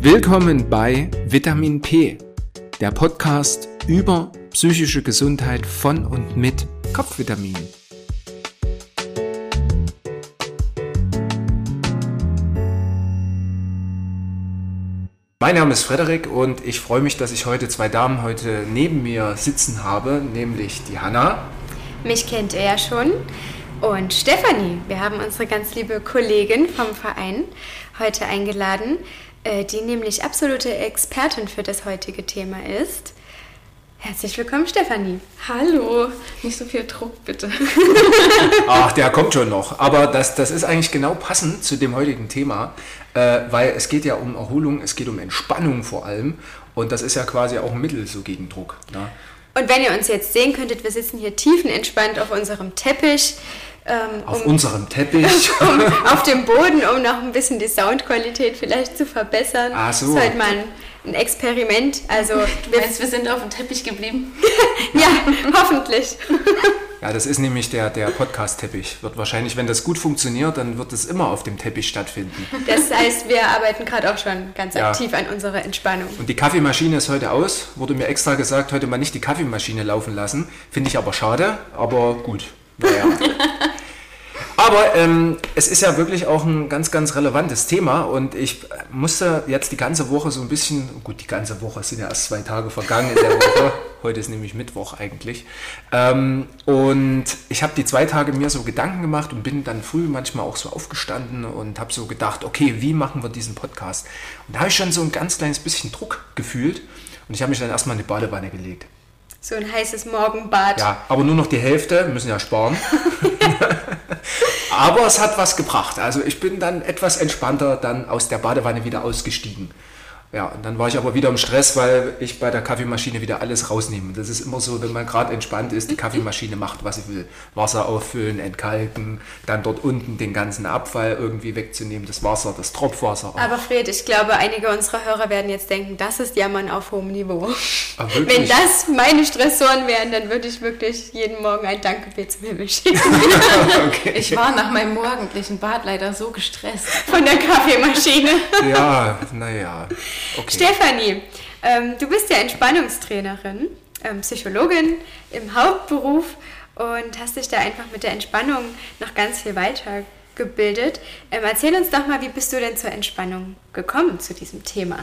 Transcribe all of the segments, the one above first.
Willkommen bei Vitamin P, der Podcast über psychische Gesundheit von und mit Kopfvitaminen. Mein Name ist Frederik und ich freue mich, dass ich heute zwei Damen neben mir sitzen habe, nämlich die Hanna. Mich kennt ihr ja schon. Und Stefanie, wir haben unsere ganz liebe Kollegin vom Verein heute eingeladen, die nämlich absolute Expertin für das heutige Thema ist. Herzlich willkommen, Stefanie. Hallo, nicht so viel Druck, bitte. Ach, der kommt schon noch. Aber das ist eigentlich genau passend zu dem heutigen Thema, weil es geht ja um Erholung, es geht um Entspannung vor allem. Und das ist ja quasi auch ein Mittel so gegen Druck. Ne? Und wenn ihr uns jetzt sehen könntet, wir sitzen hier tiefenentspannt auf unserem Teppich. Unserem Teppich. Auf dem Boden, um noch ein bisschen die Soundqualität vielleicht zu verbessern. Ach so. Das ist halt mal ein Experiment. Also, du meinst, wir sind auf dem Teppich geblieben? Ja, hoffentlich. Ja, das ist nämlich der Podcast-Teppich. Wird wahrscheinlich, wenn das gut funktioniert, dann wird es immer auf dem Teppich stattfinden. Das heißt, wir arbeiten gerade auch schon ganz aktiv an unserer Entspannung. Und die Kaffeemaschine ist heute aus. Wurde mir extra gesagt, heute mal nicht die Kaffeemaschine laufen lassen. Finde ich aber schade, aber gut. Naja. Aber es ist ja wirklich auch ein ganz, ganz relevantes Thema und ich musste jetzt die ganze Woche so ein bisschen, gut, die ganze Woche, es sind ja erst 2 Tage vergangen in der Woche, heute ist nämlich Mittwoch eigentlich, und ich habe die 2 Tage mir so Gedanken gemacht und bin dann früh manchmal auch so aufgestanden und habe so gedacht, okay, wie machen wir diesen Podcast? Und da habe ich schon so ein ganz kleines bisschen Druck gefühlt und ich habe mich dann erstmal in die Badewanne gelegt. So ein heißes Morgenbad. Ja, aber nur noch die Hälfte, wir müssen ja sparen. Aber es hat was gebracht. Also ich bin dann etwas entspannter dann aus der Badewanne wieder ausgestiegen. Ja, und dann war ich aber wieder im Stress, weil ich bei der Kaffeemaschine wieder alles rausnehme. Das ist immer so, wenn man gerade entspannt ist, die Kaffeemaschine macht, was sie will. Wasser auffüllen, entkalken, dann dort unten den ganzen Abfall irgendwie wegzunehmen, das Wasser, das Tropfwasser. Aber Fred, ich glaube, einige unserer Hörer werden jetzt denken, das ist Jammern auf hohem Niveau. Wenn das meine Stressoren wären, dann würde ich wirklich jeden Morgen ein Dankgebet zum Himmel schicken. Okay. Ich war nach meinem morgendlichen Bad leider so gestresst. Von der Kaffeemaschine. Ja, naja. Okay. Stefanie, du bist ja Entspannungstrainerin, Psychologin im Hauptberuf und hast dich da einfach mit der Entspannung noch ganz viel weitergebildet. Erzähl uns doch mal, wie bist du denn zur Entspannung gekommen, zu diesem Thema?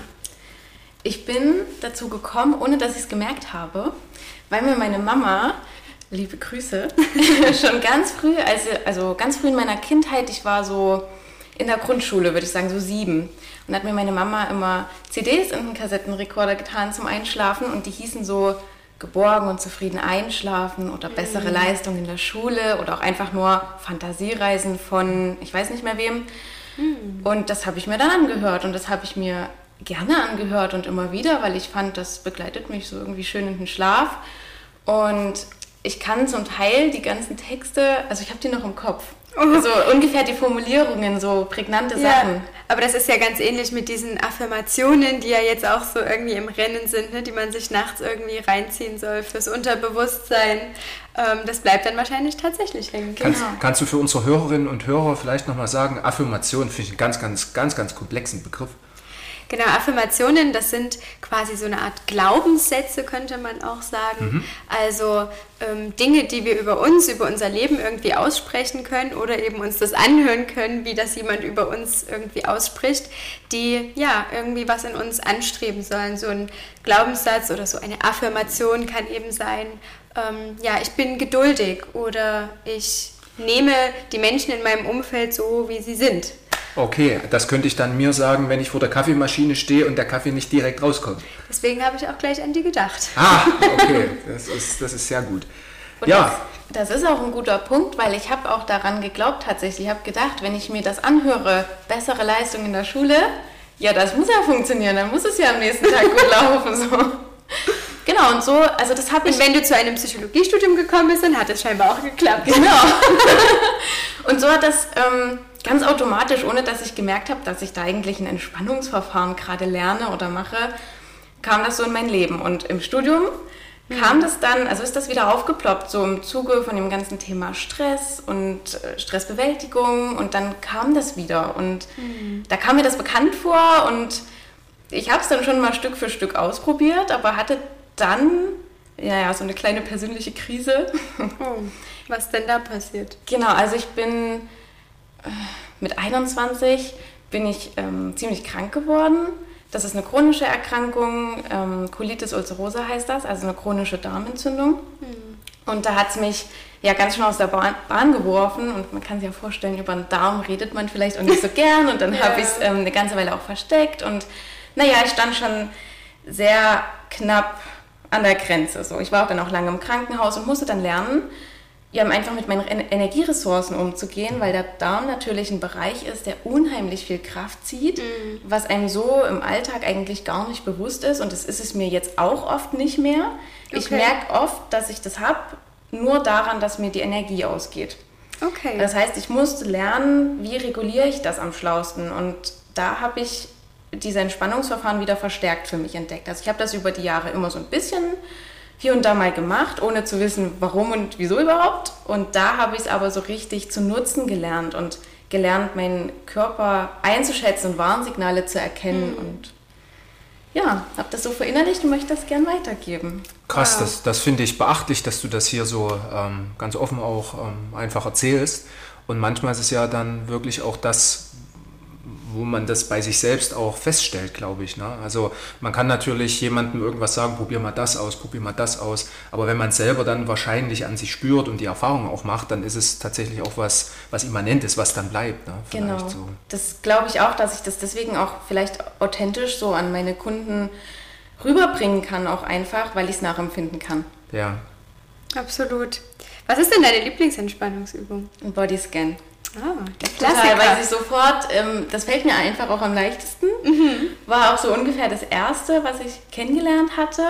Ich bin dazu gekommen, ohne dass ich es gemerkt habe, weil mir meine Mama, liebe Grüße, schon ganz früh, also ganz früh in meiner Kindheit, ich war so in der Grundschule, würde ich sagen, so 7. Und hat mir meine Mama immer CDs in den Kassettenrekorder getan zum Einschlafen und die hießen so geborgen und zufrieden einschlafen oder bessere Leistung in der Schule oder auch einfach nur Fantasiereisen von ich weiß nicht mehr wem. Und das habe ich mir dann angehört und das habe ich mir gerne angehört und immer wieder, weil ich fand, das begleitet mich so irgendwie schön in den Schlaf. Und ich kann zum Teil die ganzen Texte, also ich habe die noch im Kopf. Also ungefähr die Formulierungen, so prägnante Sachen. Aber das ist ja ganz ähnlich mit diesen Affirmationen, die ja jetzt auch so irgendwie im Rennen sind, ne, die man sich nachts irgendwie reinziehen soll fürs Unterbewusstsein. Das bleibt dann wahrscheinlich tatsächlich hängen. Kannst du für unsere Hörerinnen und Hörer vielleicht nochmal sagen, Affirmation finde ich einen ganz komplexen Begriff. Genau, Affirmationen, das sind quasi so eine Art Glaubenssätze, könnte man auch sagen. Also Dinge, die wir über uns, über unser Leben irgendwie aussprechen können oder eben uns das anhören können, wie das jemand über uns irgendwie ausspricht, die ja irgendwie was in uns anstreben sollen. So ein Glaubenssatz oder so eine Affirmation kann eben sein, ich bin geduldig oder ich nehme die Menschen in meinem Umfeld so, wie sie sind. Okay, das könnte ich dann mir sagen, wenn ich vor der Kaffeemaschine stehe und der Kaffee nicht direkt rauskommt. Deswegen habe ich auch gleich an die gedacht. Ah, okay, das ist sehr gut. Und ja. Das ist auch ein guter Punkt, weil ich habe auch daran geglaubt tatsächlich. Ich habe gedacht, wenn ich mir das anhöre, bessere Leistung in der Schule, ja, das muss ja funktionieren, dann muss es ja am nächsten Tag gut laufen. So. Genau, und so, also das habe ich... Und wenn du zu einem Psychologiestudium gekommen bist, dann hat es scheinbar auch geklappt. Genau. Und so hat das... ganz automatisch, ohne dass ich gemerkt habe, dass ich da eigentlich ein Entspannungsverfahren gerade lerne oder mache, kam das so in mein Leben. Und im Studium kam das dann, also ist das wieder aufgeploppt, so im Zuge von dem ganzen Thema Stress und Stressbewältigung und dann kam das wieder und da kam mir das bekannt vor und Ich habe es dann schon mal Stück für Stück ausprobiert, aber hatte dann so eine kleine persönliche Krise. Oh, was denn da passiert? Genau, also ich bin mit 21 ziemlich krank geworden. Das ist eine chronische Erkrankung, Colitis ulcerosa heißt das, also eine chronische Darmentzündung. Und da hat es mich ganz schön aus der Bahn geworfen und man kann sich ja vorstellen, über den Darm redet man vielleicht auch nicht so gern und dann habe ich es eine ganze Weile auch versteckt und ich stand schon sehr knapp an der Grenze. So. Ich war auch dann auch lange im Krankenhaus und musste dann lernen, einfach mit meinen Energieressourcen umzugehen, weil der Darm natürlich ein Bereich ist, der unheimlich viel Kraft zieht, was einem so im Alltag eigentlich gar nicht bewusst ist und das ist es mir jetzt auch oft nicht mehr. Okay. Ich merke oft, dass ich das habe, nur daran, dass mir die Energie ausgeht. Okay. Das heißt, ich musste lernen, wie reguliere ich das am schlausten und da habe ich diese Entspannungsverfahren wieder verstärkt für mich entdeckt. Also ich habe das über die Jahre immer so ein bisschen hier und da mal gemacht, ohne zu wissen, warum und wieso überhaupt. Und da habe ich es aber so richtig zu nutzen gelernt und gelernt, meinen Körper einzuschätzen und Warnsignale zu erkennen. Und habe das so verinnerlicht und möchte das gern weitergeben. Krass, das finde ich beachtlich, dass du das hier so ganz offen auch einfach erzählst. Und manchmal ist es ja dann wirklich auch das, wo man das bei sich selbst auch feststellt, glaube ich. Ne? Also man kann natürlich jemandem irgendwas sagen, probier mal das aus, aber wenn man es selber dann wahrscheinlich an sich spürt und die Erfahrung auch macht, dann ist es tatsächlich auch was Immanentes, was dann bleibt. Ne? Genau, so. Das glaube ich auch, dass ich das deswegen auch vielleicht authentisch so an meine Kunden rüberbringen kann, auch einfach, weil ich es nachempfinden kann. Ja. Absolut. Was ist denn deine Lieblingsentspannungsübung? Ein Bodyscan. Der Klassiker. Total, weil ich sofort, das fällt mir einfach auch am leichtesten, war auch so ungefähr das Erste, was ich kennengelernt hatte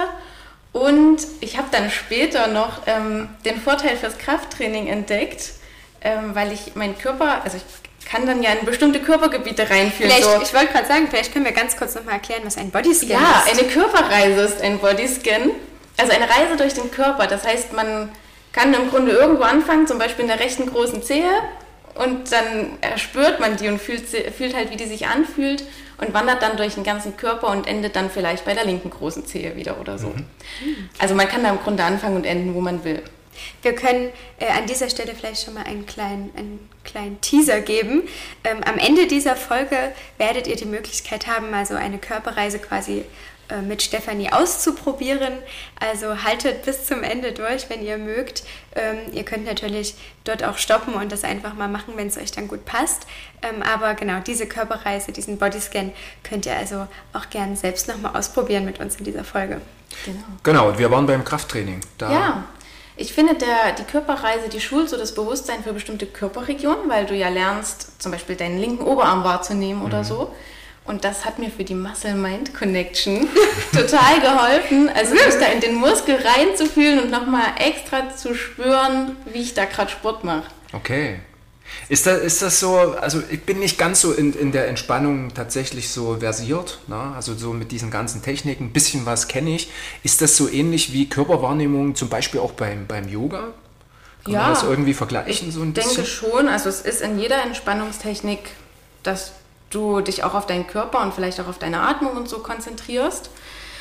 und ich habe dann später noch den Vorteil fürs Krafttraining entdeckt, weil ich meinen Körper, also ich kann dann ja in bestimmte Körpergebiete reinführen. Ich wollte gerade sagen, vielleicht können wir ganz kurz nochmal erklären, was ein Bodyscan ist. Ja, eine Körperreise ist ein Bodyscan, also eine Reise durch den Körper, das heißt, man kann im Grunde irgendwo anfangen, zum Beispiel in der rechten großen Zehe, und dann spürt man die und fühlt halt, wie die sich anfühlt und wandert dann durch den ganzen Körper und endet dann vielleicht bei der linken großen Zehe wieder oder so. Also man kann da im Grunde anfangen und enden, wo man will. Wir können an dieser Stelle vielleicht schon mal einen kleinen Teaser geben. Am Ende dieser Folge werdet ihr die Möglichkeit haben, mal so eine Körperreise quasi mit Stefanie auszuprobieren. Also haltet bis zum Ende durch, wenn ihr mögt. Ihr könnt natürlich dort auch stoppen und das einfach mal machen, wenn es euch dann gut passt. Aber genau, diese Körperreise, diesen Bodyscan könnt ihr also auch gerne selbst nochmal ausprobieren mit uns in dieser Folge. Genau, wir waren beim Krafttraining. Ja, ich finde, die Körperreise, die schult so das Bewusstsein für bestimmte Körperregionen, weil du ja lernst, zum Beispiel deinen linken Oberarm wahrzunehmen oder so. Und das hat mir für die Muscle-Mind-Connection total geholfen. Also mich da in den Muskel reinzufühlen und nochmal extra zu spüren, wie ich da gerade Sport mache. Okay. Ist das so, also ich bin nicht ganz so in der Entspannung tatsächlich so versiert, ne? Also so mit diesen ganzen Techniken, ein bisschen was kenne ich. Ist das so ähnlich wie Körperwahrnehmung zum Beispiel auch beim Yoga? Kann man das irgendwie vergleichen so ein bisschen? Ich denke schon, also es ist in jeder Entspannungstechnik, dass du dich auch auf deinen Körper und vielleicht auch auf deine Atmung und so konzentrierst.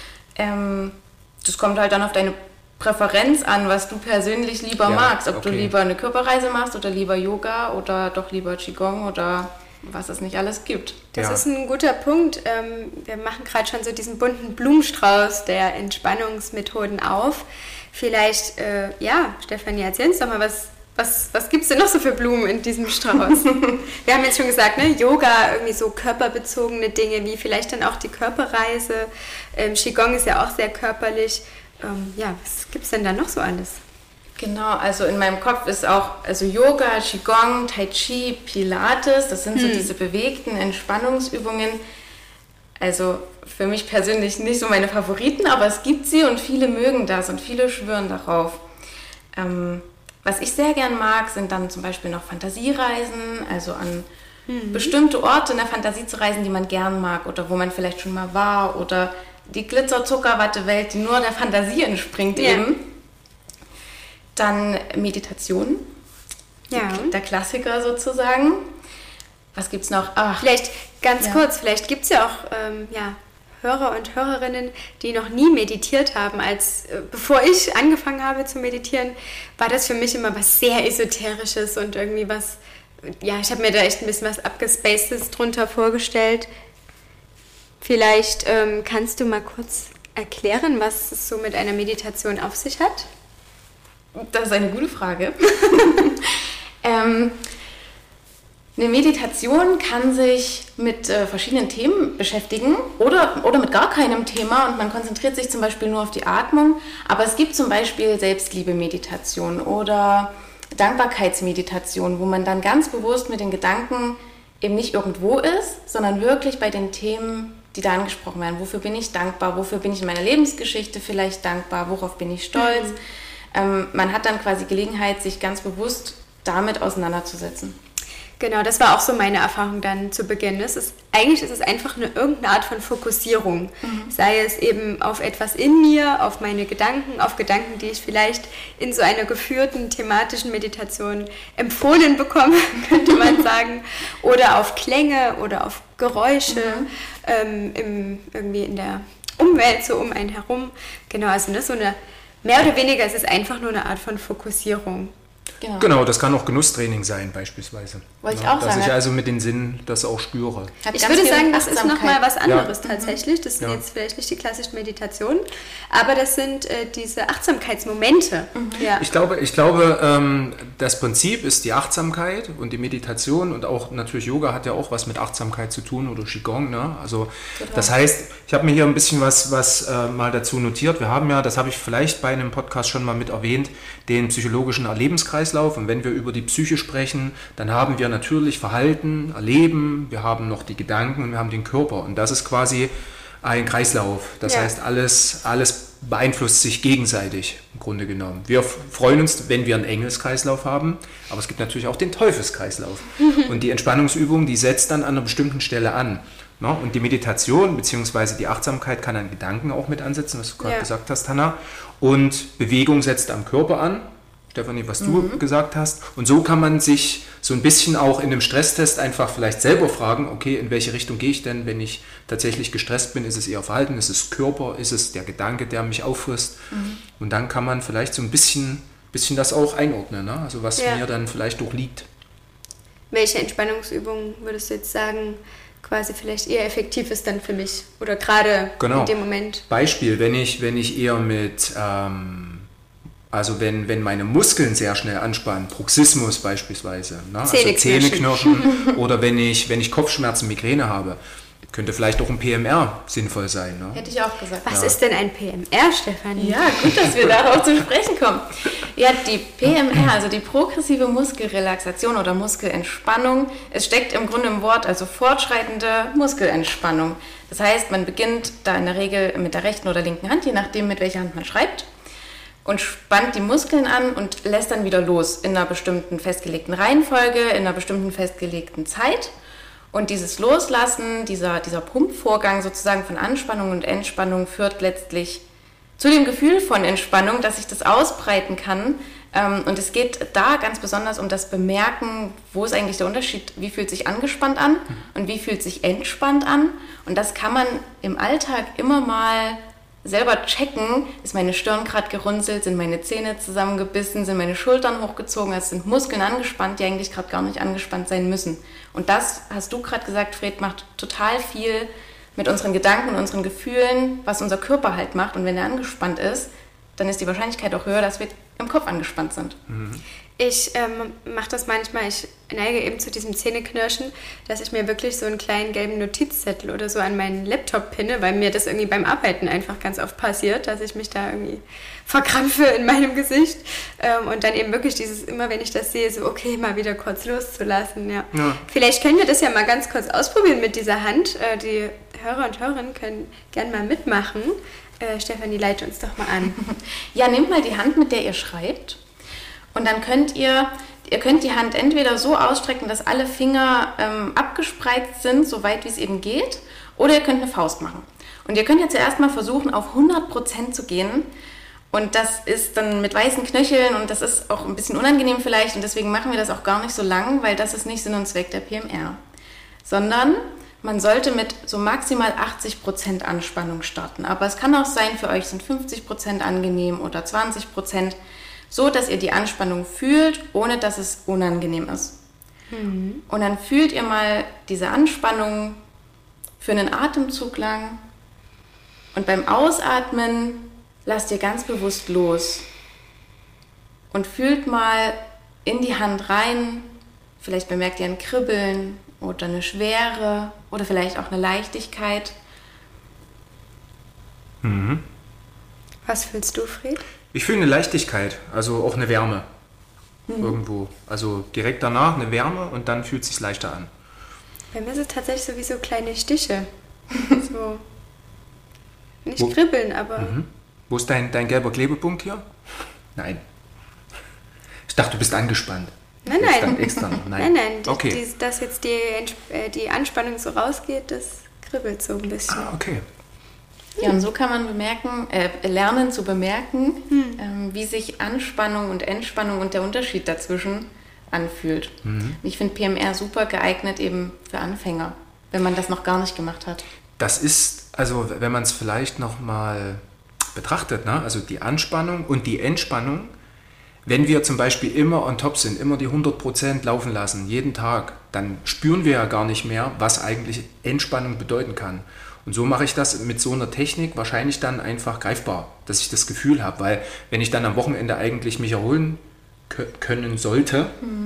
Das kommt halt dann auf deine Präferenz an, was du persönlich lieber magst. Ob du lieber eine Körperreise machst oder lieber Yoga oder doch lieber Qigong oder was es nicht alles gibt. Das ist ein guter Punkt. Wir machen gerade schon so diesen bunten Blumenstrauß der Entspannungsmethoden auf. Vielleicht, Stefanie, erzähl uns doch mal, was gibt es denn noch so für Blumen in diesem Strauß? Wir haben jetzt schon gesagt, ne, Yoga, irgendwie so körperbezogene Dinge, wie vielleicht dann auch die Körperreise. Qigong ist ja auch sehr körperlich. Was gibt es denn da noch so alles? Genau, also in meinem Kopf ist auch Yoga, Qigong, Tai Chi, Pilates, das sind so diese bewegten Entspannungsübungen. Also für mich persönlich nicht so meine Favoriten, aber es gibt sie und viele mögen das und viele schwören darauf. Was ich sehr gern mag, sind dann zum Beispiel noch Fantasiereisen, also an bestimmte Orte in der Fantasie zu reisen, die man gern mag oder wo man vielleicht schon mal war oder die Glitzer-Zuckerwatte-Welt, die nur der Fantasie entspringt eben. Dann Meditation, der Klassiker sozusagen. Was gibt's noch? Vielleicht ganz kurz, vielleicht gibt es ja auch Hörer und Hörerinnen, die noch nie meditiert haben. Bevor ich angefangen habe zu meditieren, war das für mich immer was sehr Esoterisches und irgendwie was, ja, ich habe mir da echt ein bisschen was Abgespacedes drunter vorgestellt. Vielleicht kannst du mal kurz erklären, was es so mit einer Meditation auf sich hat? Das ist eine gute Frage. Eine Meditation kann sich mit verschiedenen Themen beschäftigen oder mit gar keinem Thema und man konzentriert sich zum Beispiel nur auf die Atmung. Aber es gibt zum Beispiel Selbstliebe-Meditation oder Dankbarkeitsmeditation, wo man dann ganz bewusst mit den Gedanken eben nicht irgendwo ist, sondern wirklich bei den Themen, die da angesprochen werden. Wofür bin ich dankbar? Wofür bin ich in meiner Lebensgeschichte vielleicht dankbar? Worauf bin ich stolz? Man hat dann quasi Gelegenheit, sich ganz bewusst damit auseinanderzusetzen. Genau, das war auch so meine Erfahrung dann zu Beginn. Eigentlich ist es einfach irgendeine Art von Fokussierung. Sei es eben auf etwas in mir, auf meine Gedanken, auf Gedanken, die ich vielleicht in so einer geführten thematischen Meditation empfohlen bekomme, könnte man sagen. Oder auf Klänge oder auf Geräusche irgendwie in der Umwelt, so um einen herum. Genau, also so eine, mehr oder weniger ist es einfach nur eine Art von Fokussierung. Genau, das kann auch Genusstraining sein beispielsweise. Wollte ich auch sagen. Dass ich also mit den Sinnen das auch spüre. Ich würde sagen, das ist nochmal was anderes tatsächlich. Das sind jetzt vielleicht nicht die klassischen Meditationen, aber das sind diese Achtsamkeitsmomente. Ja. Ich glaube, das Prinzip ist die Achtsamkeit und die Meditation und auch natürlich Yoga hat ja auch was mit Achtsamkeit zu tun oder Qigong. Ne? Also das heißt, ich habe mir hier ein bisschen was mal dazu notiert. Wir haben ja, das habe ich vielleicht bei einem Podcast schon mal mit erwähnt, den psychologischen Erlebenskreislauf. Und wenn wir über die Psyche sprechen, dann haben wir natürlich Verhalten, Erleben, wir haben noch die Gedanken und wir haben den Körper. Und das ist quasi ein Kreislauf. Das heißt, alles beeinflusst sich gegenseitig im Grunde genommen. Wir freuen uns, wenn wir einen Engelskreislauf haben, aber es gibt natürlich auch den Teufelskreislauf. Und die Entspannungsübung, die setzt dann an einer bestimmten Stelle an. No? Und die Meditation bzw. die Achtsamkeit kann an Gedanken auch mit ansetzen, was du gerade gesagt hast, Hanna. Und Bewegung setzt am Körper an. Stefanie, was du gesagt hast. Und so kann man sich so ein bisschen auch in einem Stresstest einfach vielleicht selber fragen, okay, in welche Richtung gehe ich denn, wenn ich tatsächlich gestresst bin? Ist es eher Verhalten, ist es Körper, ist es der Gedanke, der mich auffrisst? Und dann kann man vielleicht so ein bisschen das auch einordnen, ne? Also was mir dann vielleicht durchliegt. Welche Entspannungsübung würdest du jetzt sagen, quasi vielleicht eher effektiv ist dann für mich oder gerade in dem Moment? Beispiel, wenn ich eher mit... Also wenn meine Muskeln sehr schnell anspannen, Bruxismus beispielsweise, ne? Also Zähneknirschen oder wenn ich Kopfschmerzen, Migräne habe, könnte vielleicht auch ein PMR sinnvoll sein. Ne? Hätte ich auch gesagt. Was ist denn ein PMR, Stefanie? Ja, gut, dass wir darauf zu sprechen kommen. Ja, die PMR, also die progressive Muskelrelaxation oder Muskelentspannung, es steckt im Grunde im Wort, also fortschreitende Muskelentspannung. Das heißt, man beginnt da in der Regel mit der rechten oder linken Hand, je nachdem, mit welcher Hand man schreibt, und spannt die Muskeln an und lässt dann wieder los in einer bestimmten festgelegten Reihenfolge, in einer bestimmten festgelegten Zeit. Und dieses Loslassen, dieser Pumpvorgang sozusagen von Anspannung und Entspannung führt letztlich zu dem Gefühl von Entspannung, dass sich das ausbreiten kann. Und es geht da ganz besonders um das Bemerken, wo ist eigentlich der Unterschied, wie fühlt sich angespannt an und wie fühlt sich entspannt an. Und das kann man im Alltag immer mal selber checken, ist meine Stirn gerade gerunzelt, sind meine Zähne zusammengebissen, sind meine Schultern hochgezogen, also sind Muskeln angespannt, die eigentlich gerade gar nicht angespannt sein müssen. Und das, hast du gerade gesagt, Fred, macht total viel mit unseren Gedanken und unseren Gefühlen, was unser Körper halt macht. Und wenn er angespannt ist, dann ist die Wahrscheinlichkeit auch höher, dass wir im Kopf angespannt sind. Ich mache das manchmal, ich neige eben zu diesem Zähneknirschen, dass ich mir wirklich so einen kleinen gelben Notizzettel oder so an meinen Laptop pinne, weil mir das irgendwie beim Arbeiten einfach ganz oft passiert, dass ich mich da irgendwie verkrampfe in meinem Gesicht und dann eben wirklich immer wenn ich das sehe, so okay, mal wieder kurz loszulassen. Ja. Vielleicht können wir das ja mal ganz kurz ausprobieren mit dieser Hand. Die Hörer und Hörerinnen können gerne mal mitmachen. Stefanie, leite uns doch mal an. Ja, nehmt mal die Hand, mit der ihr schreibt. Und dann könnt ihr die Hand entweder so ausstrecken, dass alle Finger abgespreizt sind, so weit wie es eben geht, oder ihr könnt eine Faust machen. Und ihr könnt jetzt zuerst mal versuchen, auf 100% zu gehen. Und das ist dann mit weißen Knöcheln und das ist auch ein bisschen unangenehm vielleicht und deswegen machen wir das auch gar nicht so lang, weil das ist nicht Sinn und Zweck der PMR. Sondern man sollte mit so maximal 80% Anspannung starten. Aber es kann auch sein, für euch sind 50% angenehm oder 20%, so dass ihr die Anspannung fühlt, ohne dass es unangenehm ist. Und dann fühlt ihr mal diese Anspannung für einen Atemzug lang und beim Ausatmen lasst ihr ganz bewusst los und fühlt mal in die Hand rein. Vielleicht bemerkt ihr ein Kribbeln oder eine Schwere oder vielleicht auch eine Leichtigkeit. Was fühlst du, Fred? Ich fühle eine Leichtigkeit, also auch eine Wärme irgendwo. Also direkt danach eine Wärme und dann fühlt es sich leichter an. Bei mir sind es tatsächlich so wie so kleine Stiche. So. Nicht kribbeln, aber... Wo ist dein gelber Klebepunkt hier? Nein. Ich dachte, du bist angespannt. Nein. Extra noch. Nein, Okay. Dass jetzt die Anspannung so rausgeht, das kribbelt so ein bisschen. Ah, okay. Ja, und so kann man lernen zu bemerken, wie sich Anspannung und Entspannung und der Unterschied dazwischen anfühlt. Ich finde PMR super geeignet eben für Anfänger, wenn man das noch gar nicht gemacht hat. Das ist, also wenn man es vielleicht nochmal betrachtet, ne? Also die Anspannung und die Entspannung, wenn wir zum Beispiel immer on top sind, immer die 100% laufen lassen, jeden Tag, dann spüren wir ja gar nicht mehr, was eigentlich Entspannung bedeuten kann. Und so mache ich das mit so einer Technik wahrscheinlich dann einfach greifbar, dass ich das Gefühl habe, weil wenn ich dann am Wochenende eigentlich mich erholen können sollte,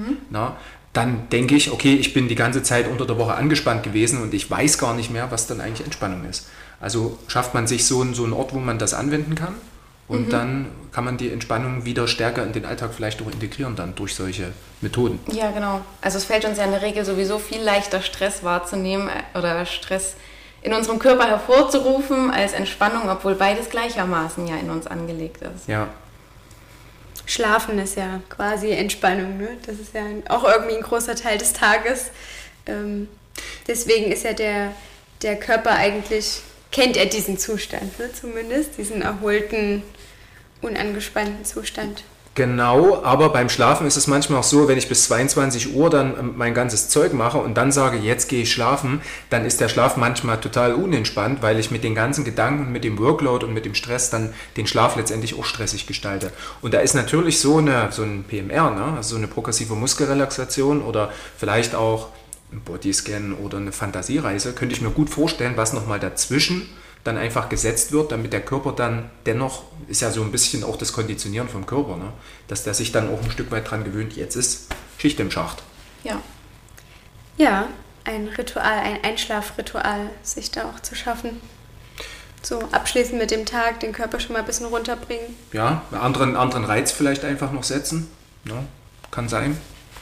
dann denke ich, okay, ich bin die ganze Zeit unter der Woche angespannt gewesen und ich weiß gar nicht mehr, was dann eigentlich Entspannung ist. Also schafft man sich so einen Ort, wo man das anwenden kann und dann kann man die Entspannung wieder stärker in den Alltag vielleicht auch integrieren dann durch solche Methoden. Ja, genau. Also es fällt uns ja in der Regel sowieso viel leichter, Stress wahrzunehmen oder Stress in unserem Körper hervorzurufen als Entspannung, obwohl beides gleichermaßen ja in uns angelegt ist. Ja. Schlafen ist ja quasi Entspannung, ne? Das ist ja auch irgendwie ein großer Teil des Tages. Deswegen ist ja der Körper eigentlich, kennt er diesen Zustand, ne? Zumindest, diesen erholten, unangespannten Zustand. Genau, aber beim Schlafen ist es manchmal auch so, wenn ich bis 22 Uhr dann mein ganzes Zeug mache und dann sage, jetzt gehe ich schlafen, dann ist der Schlaf manchmal total unentspannt, weil ich mit den ganzen Gedanken, mit dem Workload und mit dem Stress dann den Schlaf letztendlich auch stressig gestalte. Und da ist natürlich so ein PMR, ne? Also so eine progressive Muskelrelaxation oder vielleicht auch ein Bodyscan oder eine Fantasiereise, könnte ich mir gut vorstellen, was nochmal dazwischen dann einfach gesetzt wird, damit der Körper dann dennoch, ist ja so ein bisschen auch das Konditionieren vom Körper, ne? Dass der sich dann auch ein Stück weit dran gewöhnt, jetzt ist Schicht im Schacht. Ja. Ja, ein Ritual, ein Einschlafritual, sich da auch zu schaffen. So abschließend mit dem Tag, den Körper schon mal ein bisschen runterbringen. Ja, einen anderen Reiz vielleicht einfach noch setzen, ne? Kann sein.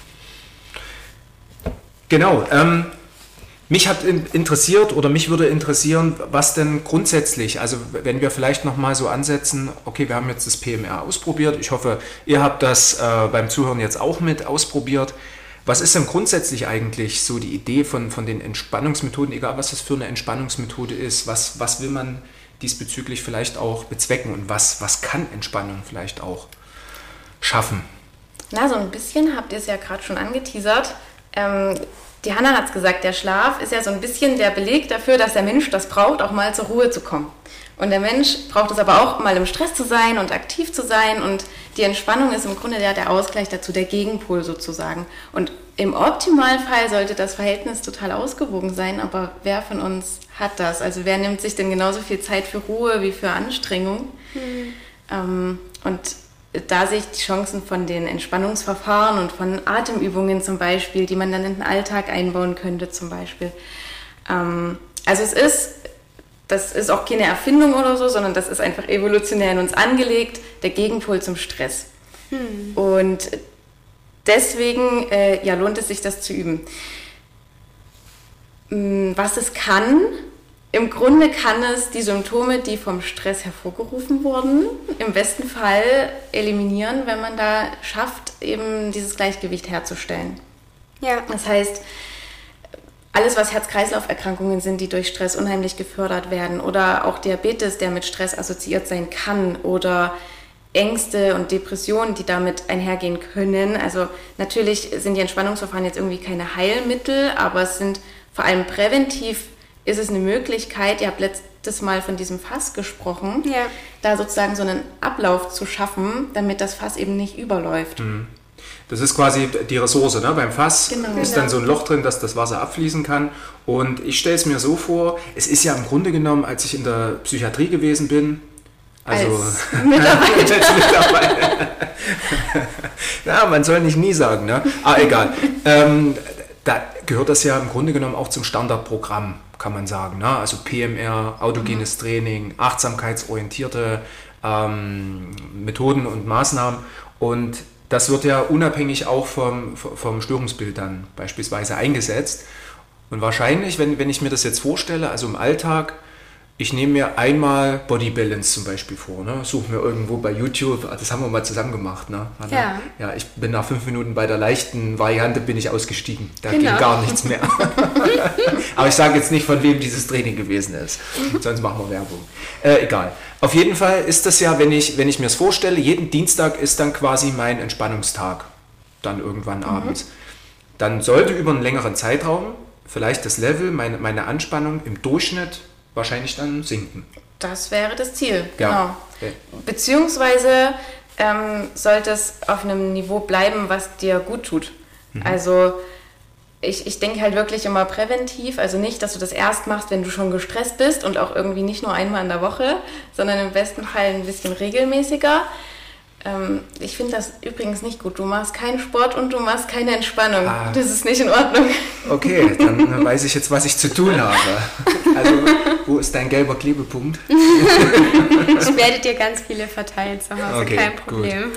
Genau, mich hat interessiert oder mich würde interessieren, was denn grundsätzlich, also wenn wir vielleicht nochmal so ansetzen, okay, wir haben jetzt das PMR ausprobiert, ich hoffe, ihr habt das beim Zuhören jetzt auch mit ausprobiert. Was ist denn grundsätzlich eigentlich so die Idee von den Entspannungsmethoden, egal was das für eine Entspannungsmethode ist, was will man diesbezüglich vielleicht auch bezwecken und was kann Entspannung vielleicht auch schaffen? Na, so ein bisschen habt ihr es ja gerade schon angeteasert. Die Hanna hat es gesagt, der Schlaf ist ja so ein bisschen der Beleg dafür, dass der Mensch das braucht, auch mal zur Ruhe zu kommen. Und der Mensch braucht es aber auch, mal im Stress zu sein und aktiv zu sein. Und die Entspannung ist im Grunde der Ausgleich dazu, der Gegenpol sozusagen. Und im Optimalfall sollte das Verhältnis total ausgewogen sein. Aber wer von uns hat das? Also wer nimmt sich denn genauso viel Zeit für Ruhe wie für Anstrengung? Und da sehe ich die Chancen von den Entspannungsverfahren und von Atemübungen zum Beispiel, die man dann in den Alltag einbauen könnte zum Beispiel. Also das ist auch keine Erfindung oder so, sondern das ist einfach evolutionär in uns angelegt, der Gegenpol zum Stress. Und deswegen lohnt es sich, das zu üben. Was es kann, im Grunde kann es die Symptome, die vom Stress hervorgerufen wurden, im besten Fall eliminieren, wenn man da schafft, eben dieses Gleichgewicht herzustellen. Ja. Das heißt, alles, was Herz-Kreislauf-Erkrankungen sind, die durch Stress unheimlich gefördert werden, oder auch Diabetes, der mit Stress assoziiert sein kann, oder Ängste und Depressionen, die damit einhergehen können. Also natürlich sind die Entspannungsverfahren jetzt irgendwie keine Heilmittel, aber es sind vor allem präventiv ist es eine Möglichkeit, ihr habt letztes Mal von diesem Fass gesprochen, da sozusagen so einen Ablauf zu schaffen, damit das Fass eben nicht überläuft. Das ist quasi die Ressource, ne? Beim Fass ist dann so ein Loch drin, dass das Wasser abfließen kann. Und ich stelle es mir so vor, es ist ja im Grunde genommen, als ich in der Psychiatrie gewesen bin, also als Mitarbeiter. Ja, man soll nicht nie sagen, ne? Egal. Da gehört das ja im Grunde genommen auch zum Standardprogramm, kann man sagen. Ne? Also PMR, autogenes Training, achtsamkeitsorientierte Methoden und Maßnahmen. Und das wird ja unabhängig auch vom Störungsbild dann beispielsweise eingesetzt. Und wahrscheinlich, wenn ich mir das jetzt vorstelle, also im Alltag, ich nehme mir einmal Body Balance zum Beispiel vor, ne? Suche mir irgendwo bei YouTube, das haben wir mal zusammen gemacht. Ne? Ja, ich bin nach 5 Minuten bei der leichten Variante bin ich ausgestiegen. Da ging gar nichts mehr. Aber ich sage jetzt nicht, von wem dieses Training gewesen ist. Sonst machen wir Werbung. Egal. Auf jeden Fall ist das ja, wenn ich mir es vorstelle, jeden Dienstag ist dann quasi mein Entspannungstag. Dann irgendwann abends. Dann sollte über einen längeren Zeitraum vielleicht das Level, meine Anspannung im Durchschnitt wahrscheinlich dann sinken. Das wäre das Ziel, ja. Genau. Okay. Beziehungsweise sollte es auf einem Niveau bleiben, was dir gut tut. Also ich denke halt wirklich immer präventiv, also nicht, dass du das erst machst, wenn du schon gestresst bist und auch irgendwie nicht nur einmal in der Woche, sondern im besten Fall ein bisschen regelmäßiger. Ich finde das übrigens nicht gut. Du machst keinen Sport und du machst keine Entspannung. Das ist nicht in Ordnung. Okay, dann weiß ich jetzt, was ich zu tun habe. Also, wo ist dein gelber Klebepunkt? Ich werde dir ganz viele verteilen zu Hause, okay, kein Problem.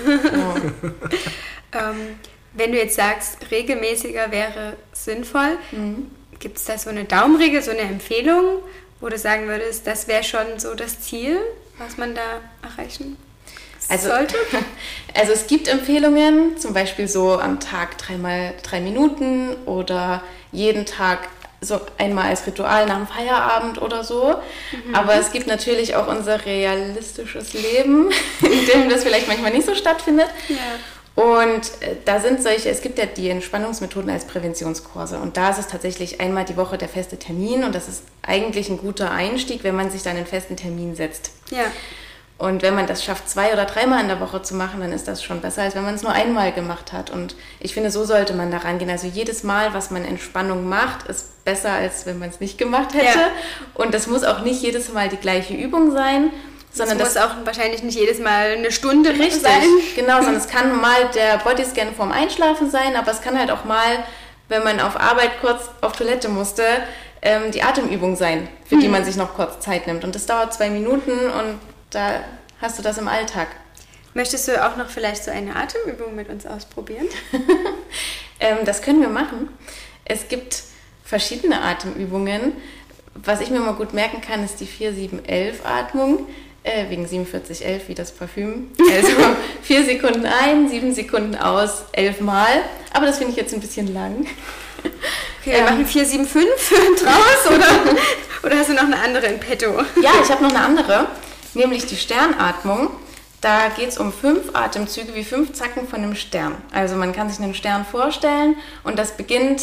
Wenn du jetzt sagst, regelmäßiger wäre sinnvoll, gibt es da so eine Daumenregel, so eine Empfehlung, wo du sagen würdest, das wäre schon so das Ziel, was man da erreichen sollte? Also es gibt Empfehlungen, zum Beispiel so am Tag 3x3 Minuten oder jeden Tag so einmal als Ritual nach dem Feierabend oder so. Aber es gibt natürlich auch unser realistisches Leben, in dem das vielleicht manchmal nicht so stattfindet. Ja. Und da sind es gibt ja die Entspannungsmethoden als Präventionskurse und da ist es tatsächlich einmal die Woche der feste Termin und das ist eigentlich ein guter Einstieg, wenn man sich dann einen festen Termin setzt. Ja. Und wenn man das schafft, 2 oder 3 Mal in der Woche zu machen, dann ist das schon besser, als wenn man es nur einmal gemacht hat. Und ich finde, so sollte man da rangehen. Also jedes Mal, was man Entspannung macht, ist besser, als wenn man es nicht gemacht hätte. Ja. Und das muss auch nicht jedes Mal die gleiche Übung sein, sondern das muss auch wahrscheinlich nicht jedes Mal eine Stunde richtig sein. Genau, sondern es kann mal der Bodyscan vorm Einschlafen sein, aber es kann halt auch mal, wenn man auf Arbeit kurz auf Toilette musste, die Atemübung sein, für die man sich noch kurz Zeit nimmt. Und das dauert 2 Minuten und da hast du das im Alltag. Möchtest du auch noch vielleicht so eine Atemübung mit uns ausprobieren? Das können wir machen. Es gibt verschiedene Atemübungen. Was ich mir mal gut merken kann, ist die 4-7-11-Atmung. Wegen 4711 wie das Parfüm. Also 4 Sekunden ein, 7 Sekunden aus, 11 Mal. Aber das finde ich jetzt ein bisschen lang. Okay, wir machen 4-7-5 draus oder hast du noch eine andere in petto? Ja, ich habe noch eine andere. Nämlich die Sternatmung. Da geht es um 5 Atemzüge wie 5 Zacken von einem Stern. Also man kann sich einen Stern vorstellen und das beginnt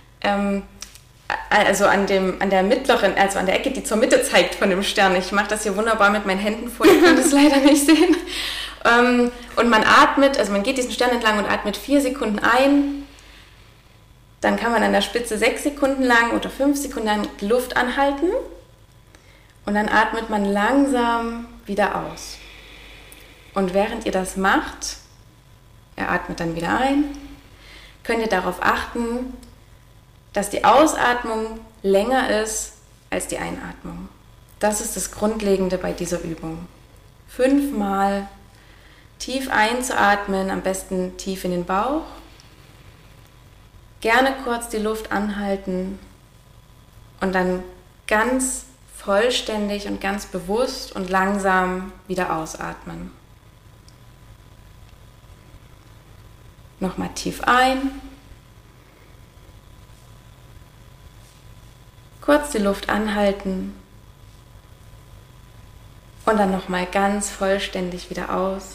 also an der mittleren, also an der Ecke, die zur Mitte zeigt von dem Stern. Ich mache das hier wunderbar mit meinen Händen vor, ihr könnt es leider nicht sehen. Und man atmet, also man geht diesen Stern entlang und atmet 4 Sekunden ein. Dann kann man an der Spitze 6 Sekunden lang oder 5 Sekunden lang die Luft anhalten. Und dann atmet man langsam wieder aus. Und während ihr das macht, ihr atmet dann wieder ein, könnt ihr darauf achten, dass die Ausatmung länger ist als die Einatmung. Das ist das Grundlegende bei dieser Übung. 5 Mal tief einzuatmen, am besten tief in den Bauch. Gerne kurz die Luft anhalten und dann ganz vollständig und ganz bewusst und langsam wieder ausatmen. Nochmal tief ein. Kurz die Luft anhalten. Und dann nochmal ganz vollständig wieder aus.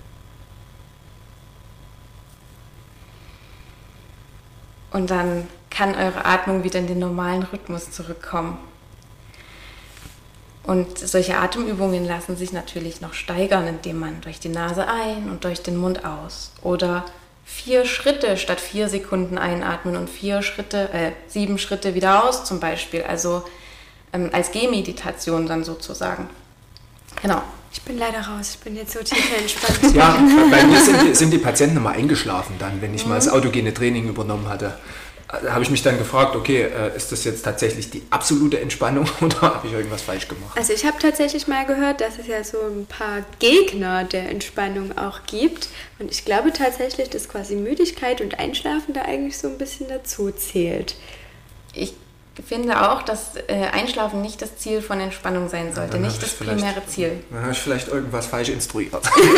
Und dann kann eure Atmung wieder in den normalen Rhythmus zurückkommen. Und solche Atemübungen lassen sich natürlich noch steigern, indem man durch die Nase ein und durch den Mund aus. Oder 4 Schritte statt 4 Sekunden einatmen und 7 Schritte wieder aus zum Beispiel. Also als Gehmeditation dann sozusagen. Genau. Ich bin leider raus, ich bin jetzt so tief entspannt. Ja, bei mir sind die Patienten immer eingeschlafen dann, wenn ich mal das autogene Training übernommen hatte. Da habe ich mich dann gefragt, okay, ist das jetzt tatsächlich die absolute Entspannung oder habe ich irgendwas falsch gemacht? Also ich habe tatsächlich mal gehört, dass es ja so ein paar Gegner der Entspannung auch gibt. Und ich glaube tatsächlich, dass quasi Müdigkeit und Einschlafen da eigentlich so ein bisschen dazu zählt. Ich finde auch, dass Einschlafen nicht das Ziel von Entspannung sein sollte, nicht das primäre Ziel. Dann habe ich vielleicht irgendwas falsch instruiert.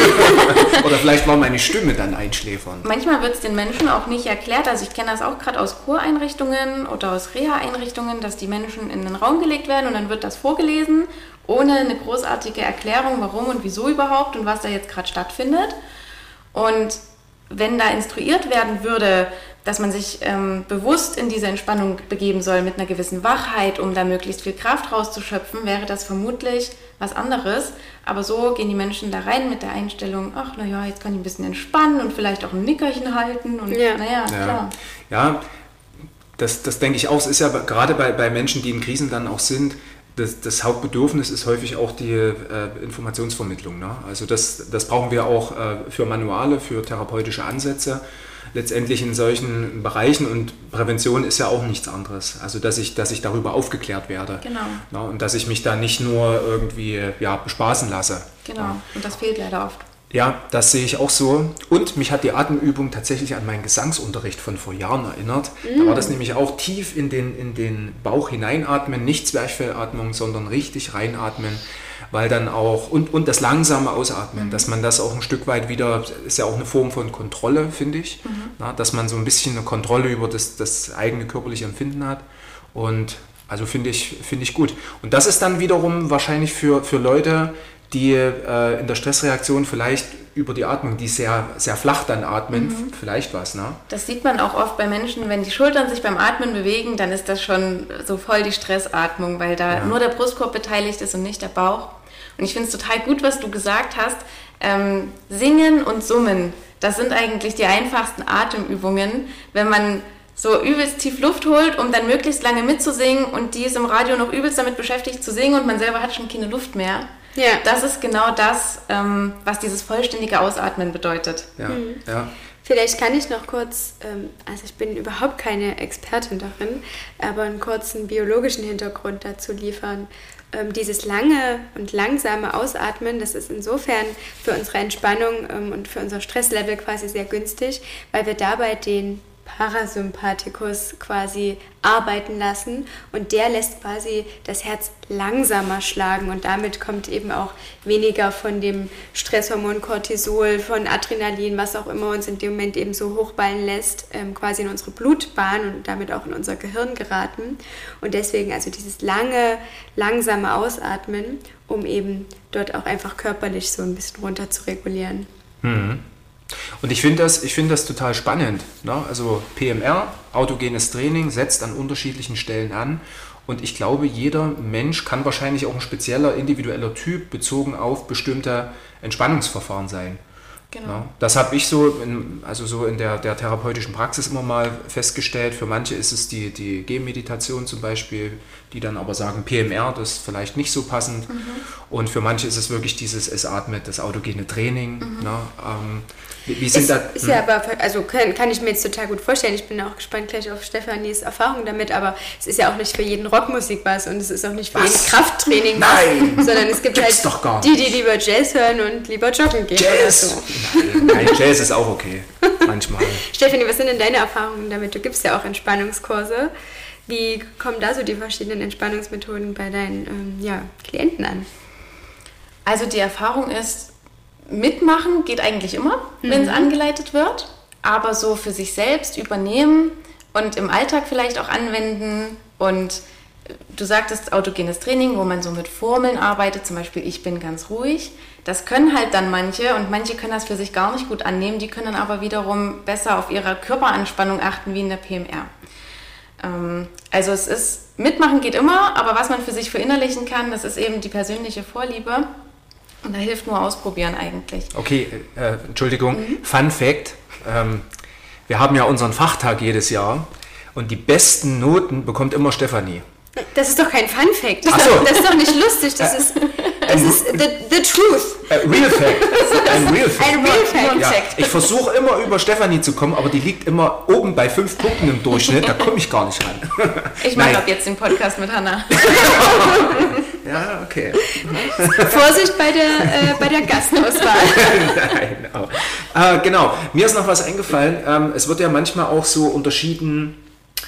Oder vielleicht war meine Stimme dann einschläfernd. Manchmal wird es den Menschen auch nicht erklärt. Also ich kenne das auch gerade aus Kureinrichtungen oder aus Reha-Einrichtungen, dass die Menschen in den Raum gelegt werden und dann wird das vorgelesen, ohne eine großartige Erklärung, warum und wieso überhaupt und was da jetzt gerade stattfindet. Und wenn da instruiert werden würde, dass man sich bewusst in diese Entspannung begeben soll mit einer gewissen Wachheit, um da möglichst viel Kraft rauszuschöpfen, wäre das vermutlich was anderes. Aber so gehen die Menschen da rein mit der Einstellung, ach naja, jetzt kann ich ein bisschen entspannen und vielleicht auch ein Nickerchen halten. Und klar. Ja, das denke ich auch. Es ist ja gerade bei Menschen, die in Krisen dann auch sind, das Hauptbedürfnis ist häufig auch die Informationsvermittlung. Ne? Also das brauchen wir auch für Manuale, für therapeutische Ansätze. Letztendlich in solchen Bereichen und Prävention ist ja auch nichts anderes. Also dass ich darüber aufgeklärt werde. Genau. Ja, und dass ich mich da nicht nur irgendwie bespaßen lasse. Genau, Ja. und das fehlt leider oft. Ja, das sehe ich auch so. Und mich hat die Atemübung tatsächlich an meinen Gesangsunterricht von vor Jahren erinnert. Da war das nämlich auch tief in den Bauch hineinatmen, nicht Zwerchfellatmung, sondern richtig reinatmen. Weil dann auch, und das langsame Ausatmen, dass man das auch ein Stück weit wieder, ist ja auch eine Form von Kontrolle, finde ich. Na, dass man so ein bisschen eine Kontrolle über das eigene körperliche Empfinden hat. Und also finde ich gut. Und das ist dann wiederum wahrscheinlich für Leute, die in der Stressreaktion vielleicht über die Atmung, die sehr, sehr flach dann atmen, vielleicht was. Ne? Das sieht man auch oft bei Menschen, wenn die Schultern sich beim Atmen bewegen, dann ist das schon so voll die Stressatmung, weil da nur der Brustkorb beteiligt ist und nicht der Bauch. Und ich finde es total gut, was du gesagt hast. Singen und Summen, das sind eigentlich die einfachsten Atemübungen, wenn man so übelst tief Luft holt, um dann möglichst lange mitzusingen und die ist im Radio noch übelst damit beschäftigt zu singen und man selber hat schon keine Luft mehr. Ja. Das ist genau das, was dieses vollständige Ausatmen bedeutet. Ja, ja. Vielleicht kann ich noch kurz, also ich bin überhaupt keine Expertin darin, aber einen kurzen biologischen Hintergrund dazu liefern. Dieses lange und langsame Ausatmen, das ist insofern für unsere Entspannung und für unser Stresslevel quasi sehr günstig, weil wir dabei den Parasympathikus quasi arbeiten lassen und der lässt quasi das Herz langsamer schlagen und damit kommt eben auch weniger von dem Stresshormon Cortisol, von Adrenalin, was auch immer uns in dem Moment eben so hochballen lässt, quasi in unsere Blutbahn und damit auch in unser Gehirn geraten und deswegen also dieses lange, langsame Ausatmen, um eben dort auch einfach körperlich so ein bisschen runter zu regulieren. Mhm. Und ich finde das total spannend. Ne? Also PMR, autogenes Training, setzt an unterschiedlichen Stellen an. Und ich glaube, jeder Mensch kann wahrscheinlich auch ein spezieller, individueller Typ bezogen auf bestimmte Entspannungsverfahren sein. Genau. Ja, das habe ich so in der therapeutischen Praxis immer mal festgestellt. Für manche ist es die Gehmeditation zum Beispiel, die dann aber sagen, PMR, das ist vielleicht nicht so passend. Und für manche ist es wirklich dieses atmet, das autogene Training. Ne? Wie sind da? Ist ja aber, also kann ich mir jetzt total gut vorstellen. Ich bin auch gespannt gleich auf Stefanies Erfahrung damit, aber es ist ja auch nicht für jeden Rockmusik was und es ist auch nicht für jeden Krafttraining was, sondern es gibt halt die lieber Jazz hören und lieber joggen gehen. Jazz? Oder so. Nein, Jazz ist auch okay, manchmal. Stefanie, was sind denn deine Erfahrungen damit? Du gibst ja auch Entspannungskurse. Wie kommen da so die verschiedenen Entspannungsmethoden bei deinen Klienten an? Also die Erfahrung ist, mitmachen geht eigentlich immer, wenn es angeleitet wird, aber so für sich selbst übernehmen und im Alltag vielleicht auch anwenden. Und du sagtest autogenes Training, wo man so mit Formeln arbeitet, zum Beispiel ich bin ganz ruhig. Das können halt dann manche und manche können das für sich gar nicht gut annehmen, die können dann aber wiederum besser auf ihre Körperanspannung achten wie in der PMR. Also es ist, mitmachen geht immer, aber was man für sich verinnerlichen kann, das ist eben die persönliche Vorliebe. Und da hilft nur ausprobieren eigentlich. Okay, Entschuldigung, Fun Fact. Wir haben ja unseren Fachtag jedes Jahr und die besten Noten bekommt immer Stefanie. Das ist doch kein Fun Fact. Ach so. Das ist doch nicht lustig. Das ist the truth. Real Fact. Ein Real Fact. Ein Real Fact. Ja, ich versuche immer über Stefanie zu kommen, aber die liegt immer oben bei 5 Punkten im Durchschnitt. Da komme ich gar nicht ran. Ich mache ab jetzt den Podcast mit Hannah. Ja, okay. Vorsicht bei der Gastauswahl. Nein, aber, genau. Mir ist noch was eingefallen. Es wird ja manchmal auch so unterschieden.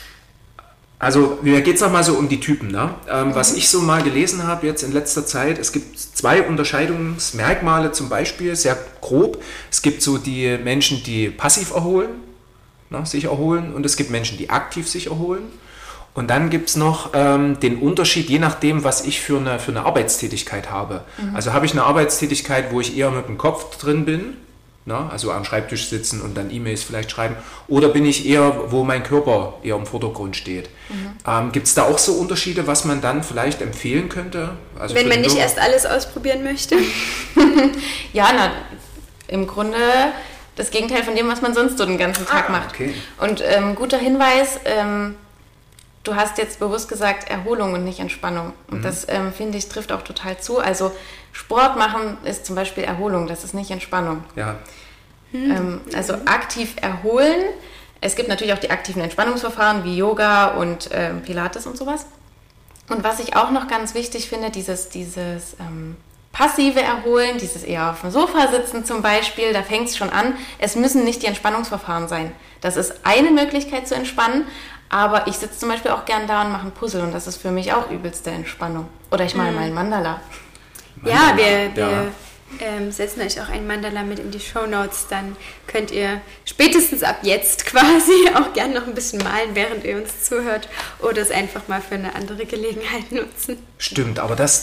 Also mir geht es nochmal so um die Typen. Ne? Was ich so mal gelesen habe jetzt in letzter Zeit, es gibt 2 Unterscheidungsmerkmale zum Beispiel, sehr grob. Es gibt so die Menschen, die passiv erholen, ne, sich erholen, und es gibt Menschen, die aktiv sich erholen. Und dann gibt es noch den Unterschied, je nachdem, was ich für eine Arbeitstätigkeit habe. Also habe ich eine Arbeitstätigkeit, wo ich eher mit dem Kopf drin bin, also am Schreibtisch sitzen und dann E-Mails vielleicht schreiben, oder bin ich eher, wo mein Körper eher im Vordergrund steht. Gibt es da auch so Unterschiede, was man dann vielleicht empfehlen könnte? Also wenn man nicht erst alles ausprobieren möchte? Ja, im Grunde das Gegenteil von dem, was man sonst so den ganzen Tag macht. Okay. Und guter Hinweis, du hast jetzt bewusst gesagt Erholung und nicht Entspannung. Und das, finde ich, trifft auch total zu. Also Sport machen ist zum Beispiel Erholung, das ist nicht Entspannung. Ja. Also aktiv erholen. Es gibt natürlich auch die aktiven Entspannungsverfahren wie Yoga und Pilates und sowas. Und was ich auch noch ganz wichtig finde, dieses passive Erholen, dieses eher auf dem Sofa sitzen zum Beispiel, da fängt es schon an. Es müssen nicht die Entspannungsverfahren sein. Das ist eine Möglichkeit zu entspannen, aber ich sitze zum Beispiel auch gern da und mache ein Puzzle und das ist für mich auch übelste Entspannung. Oder ich male mal ein Mandala. Ja, wir setzen euch auch ein Mandala mit in die Shownotes, dann könnt ihr spätestens ab jetzt quasi auch gern noch ein bisschen malen, während ihr uns zuhört, oder es einfach mal für eine andere Gelegenheit nutzen. Stimmt, aber da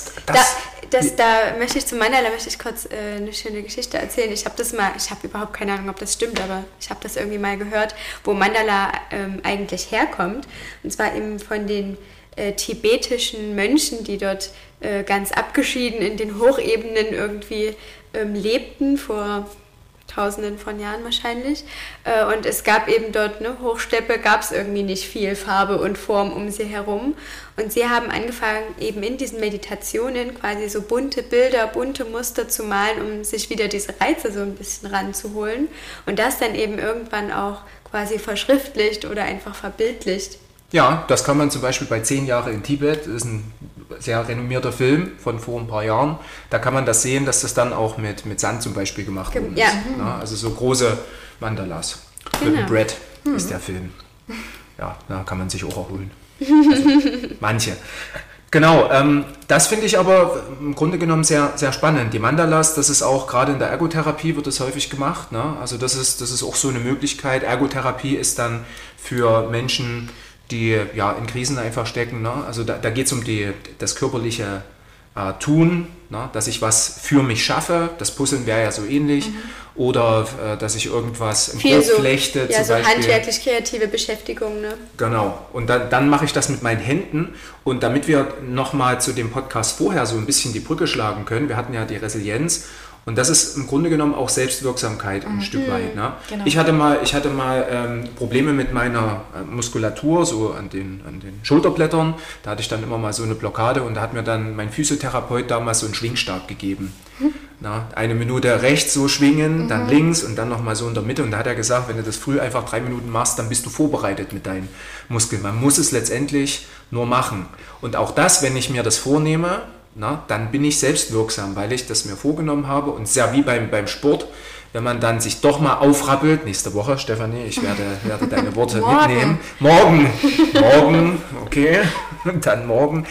möchte ich zum Mandala kurz eine schöne Geschichte erzählen. Ich habe überhaupt keine Ahnung, ob das stimmt, aber ich habe das irgendwie mal gehört, wo Mandala eigentlich herkommt. Und zwar eben von den tibetischen Mönchen, die dort ganz abgeschieden in den Hochebenen irgendwie lebten, vor Tausenden von Jahren wahrscheinlich. Und es gab eben dort eine Hochsteppe, gab es irgendwie nicht viel Farbe und Form um sie herum. Und sie haben angefangen, eben in diesen Meditationen quasi so bunte Bilder, bunte Muster zu malen, um sich wieder diese Reize so ein bisschen ranzuholen. Und das dann eben irgendwann auch quasi verschriftlicht oder einfach verbildlicht. Ja, das kann man zum Beispiel bei 10 Jahre in Tibet, das ist ein sehr renommierter Film von vor ein paar Jahren, da kann man das sehen, dass das dann auch mit Sand zum Beispiel gemacht worden ist. Ja. Also so große Mandalas. Genau. Mit dem Brad ist der Film. Ja, da kann man sich auch erholen. Also, manche. Genau, das finde ich aber im Grunde genommen sehr, sehr spannend. Die Mandalas, das ist auch gerade in der Ergotherapie wird das häufig gemacht. Ne? Also das ist auch so eine Möglichkeit. Ergotherapie ist dann für Menschen, die ja in Krisen einfach stecken. Ne? Also da geht es um das körperliche Tun, ne? Dass ich was für mich schaffe. Das Puzzeln wäre ja so ähnlich. Oder dass ich irgendwas im Kopf flechte. Ja, zum Beispiel. handwerklich kreative Beschäftigung. Ne? Genau. Und dann mache ich das mit meinen Händen. Und damit wir nochmal zu dem Podcast vorher so ein bisschen die Brücke schlagen können, wir hatten ja die Resilienz. Und das ist im Grunde genommen auch Selbstwirksamkeit ein Stück weit. Ne? Genau. Ich hatte mal Probleme mit meiner Muskulatur, so an den Schulterblättern. Da hatte ich dann immer mal so eine Blockade und da hat mir dann mein Physiotherapeut damals so einen Schwingstab gegeben. Na, 1 Minute rechts so schwingen, dann links und dann nochmal so in der Mitte. Und da hat er gesagt, wenn du das früh einfach 3 Minuten machst, dann bist du vorbereitet mit deinen Muskeln. Man muss es letztendlich nur machen. Und auch das, wenn ich mir das vornehme, dann bin ich selbstwirksam, weil ich das mir vorgenommen habe. Und sehr wie beim Sport, wenn man dann sich doch mal aufrappelt, nächste Woche, Stefanie, ich werde deine Worte mitnehmen. Morgen, okay, dann morgen.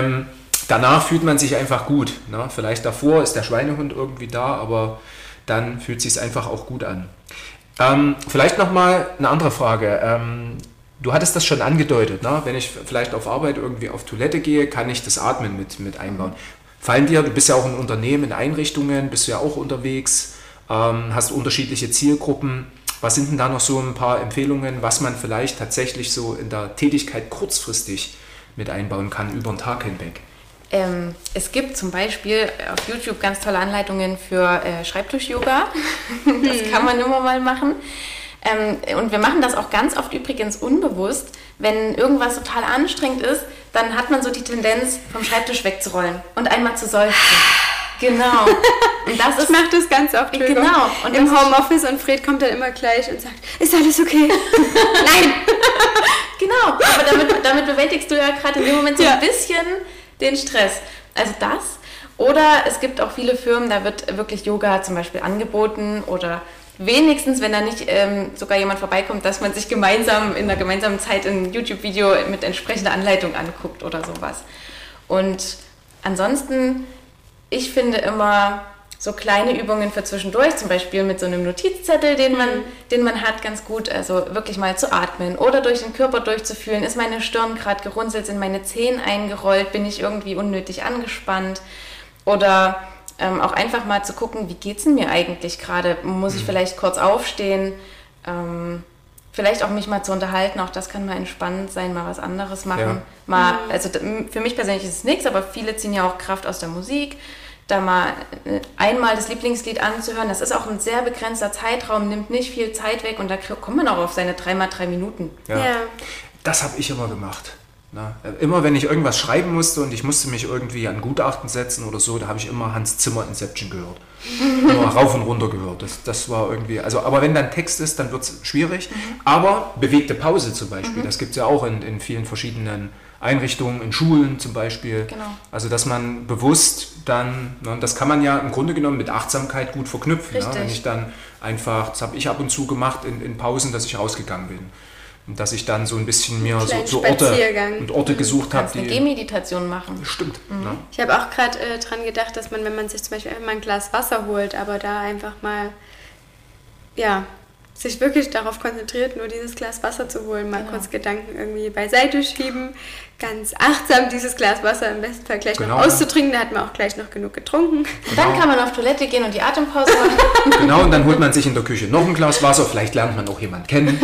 Danach fühlt man sich einfach gut. Ne? Vielleicht davor ist der Schweinehund irgendwie da, aber dann fühlt es sich einfach auch gut an. Vielleicht nochmal eine andere Frage. Du hattest das schon angedeutet, ne? Wenn ich vielleicht auf Arbeit irgendwie auf Toilette gehe, kann ich das Atmen mit einbauen. Du bist ja auch in Unternehmen, in Einrichtungen, bist du ja auch unterwegs, hast unterschiedliche Zielgruppen. Was sind denn da noch so ein paar Empfehlungen, was man vielleicht tatsächlich so in der Tätigkeit kurzfristig mit einbauen kann über den Tag hinweg? Es gibt zum Beispiel auf YouTube ganz tolle Anleitungen für Schreibtisch-Yoga. Das kann man immer mal machen. Und wir machen das auch ganz oft übrigens unbewusst. Wenn irgendwas total anstrengend ist, dann hat man so die Tendenz, vom Schreibtisch wegzurollen und einmal zu seufzen. Genau. Und das ich mache das ganz oft. Genau. Und im Homeoffice und Fred kommt dann immer gleich und sagt, ist alles okay? Nein! Genau, aber damit bewältigst du ja gerade in dem Moment so ein bisschen den Stress. Also das. Oder es gibt auch viele Firmen, da wird wirklich Yoga zum Beispiel angeboten oder wenigstens, wenn da nicht sogar jemand vorbeikommt, dass man sich gemeinsam in einer gemeinsamen Zeit ein YouTube-Video mit entsprechender Anleitung anguckt oder sowas. Und ansonsten, ich finde immer so kleine Übungen für zwischendurch, zum Beispiel mit so einem Notizzettel, den man hat, ganz gut. Also wirklich mal zu atmen oder durch den Körper durchzufühlen. Ist meine Stirn gerade gerunzelt, sind meine Zehen eingerollt, bin ich irgendwie unnötig angespannt? Oder auch einfach mal zu gucken, wie geht es mir eigentlich gerade? Muss ich vielleicht kurz aufstehen? Vielleicht auch mich mal zu unterhalten, auch das kann mal entspannend sein, mal was anderes machen. Also für mich persönlich ist es nichts, aber viele ziehen ja auch Kraft aus der Musik. Da mal einmal das Lieblingslied anzuhören, das ist auch ein sehr begrenzter Zeitraum, nimmt nicht viel Zeit weg und da kommt man auch auf seine 3x3 Minuten. Ja. Das habe ich immer gemacht. Na, immer wenn ich irgendwas schreiben musste und ich musste mich irgendwie an Gutachten setzen oder so, da habe ich immer Hans Zimmer Inception gehört. Immer rauf und runter gehört. Das war irgendwie, also, aber wenn dann Text ist, dann wird es schwierig. Aber bewegte Pause zum Beispiel, das gibt es ja auch in vielen verschiedenen Einrichtungen, in Schulen zum Beispiel. Genau. Also dass man bewusst dann, ne, das kann man ja im Grunde genommen mit Achtsamkeit gut verknüpfen. Ne? Wenn ich dann einfach, das habe ich ab und zu gemacht in Pausen, dass ich rausgegangen bin. Und dass ich dann so ein bisschen mir so Orte gesucht habe. Eine Gehmeditation machen. Stimmt. Ne? Ich habe auch gerade dran gedacht, dass man, wenn man sich zum Beispiel einfach mal ein Glas Wasser holt, aber da einfach mal, sich wirklich darauf konzentriert, nur dieses Glas Wasser zu holen, mal kurz Gedanken irgendwie beiseite schieben, ganz achtsam dieses Glas Wasser im besten Fall gleich noch auszutrinken, da hat man auch gleich noch genug getrunken. Genau. Dann kann man auf Toilette gehen und die Atempause machen. Genau, und dann holt man sich in der Küche noch ein Glas Wasser, vielleicht lernt man auch jemanden kennen.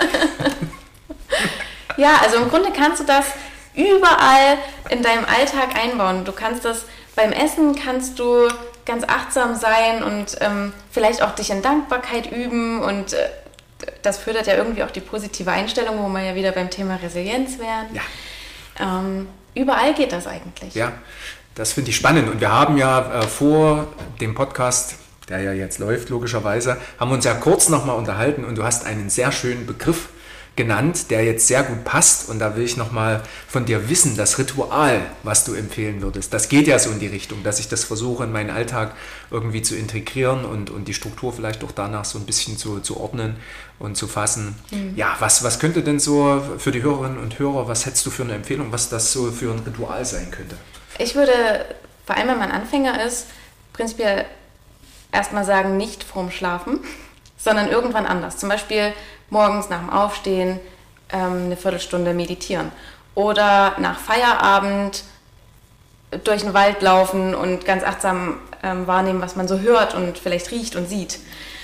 Ja, also im Grunde kannst du das überall in deinem Alltag einbauen. Du kannst das beim Essen, kannst du ganz achtsam sein und vielleicht auch dich in Dankbarkeit üben und das fördert ja irgendwie auch die positive Einstellung, wo wir ja wieder beim Thema Resilienz wären. Ja. Überall geht das eigentlich. Ja, das finde ich spannend und wir haben ja vor dem Podcast, der ja jetzt läuft logischerweise, haben wir uns ja kurz nochmal unterhalten und du hast einen sehr schönen Begriff genannt, der jetzt sehr gut passt und da will ich nochmal von dir wissen, das Ritual, was du empfehlen würdest, das geht ja so in die Richtung, dass ich das versuche in meinen Alltag irgendwie zu integrieren und die Struktur vielleicht auch danach so ein bisschen zu ordnen und zu fassen. Ja, was könnte denn so für die Hörerinnen und Hörer, was hättest du für eine Empfehlung, was das so für ein Ritual sein könnte? Ich würde, vor allem wenn man Anfänger ist, prinzipiell erstmal sagen, nicht vorm Schlafen, sondern irgendwann anders. Zum Beispiel morgens nach dem Aufstehen eine Viertelstunde meditieren oder nach Feierabend durch den Wald laufen und ganz achtsam wahrnehmen, was man so hört und vielleicht riecht und sieht.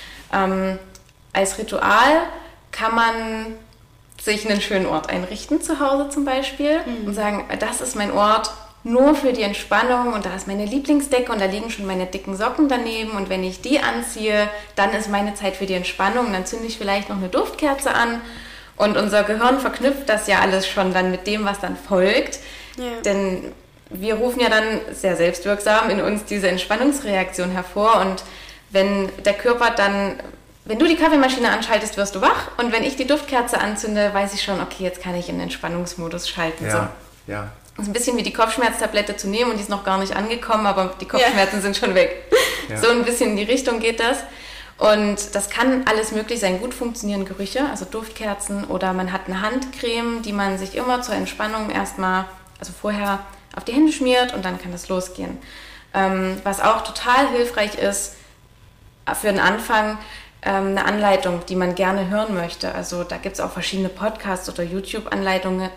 Als Ritual kann man sich einen schönen Ort einrichten, zu Hause zum Beispiel, und sagen, das ist mein Ort nur für die Entspannung und da ist meine Lieblingsdecke und da liegen schon meine dicken Socken daneben und wenn ich die anziehe, dann ist meine Zeit für die Entspannung und dann zünde ich vielleicht noch eine Duftkerze an und unser Gehirn verknüpft das ja alles schon dann mit dem, was dann folgt, denn wir rufen ja dann sehr selbstwirksam in uns diese Entspannungsreaktion hervor und wenn der Körper dann, wenn du die Kaffeemaschine anschaltest, wirst du wach und wenn ich die Duftkerze anzünde, weiß ich schon, okay, jetzt kann ich in den Entspannungsmodus schalten. Ja. Das ist ein bisschen wie die Kopfschmerztablette zu nehmen und die ist noch gar nicht angekommen, aber die Kopfschmerzen sind schon weg. Ja. So ein bisschen in die Richtung geht das. Und das kann alles möglich sein, gut funktionierende Gerüche, also Duftkerzen oder man hat eine Handcreme, die man sich immer zur Entspannung erstmal, also vorher auf die Hände schmiert und dann kann das losgehen. Was auch total hilfreich ist für den Anfang, eine Anleitung, die man gerne hören möchte. Also da gibt es auch verschiedene Podcasts oder YouTube-Anleitungen.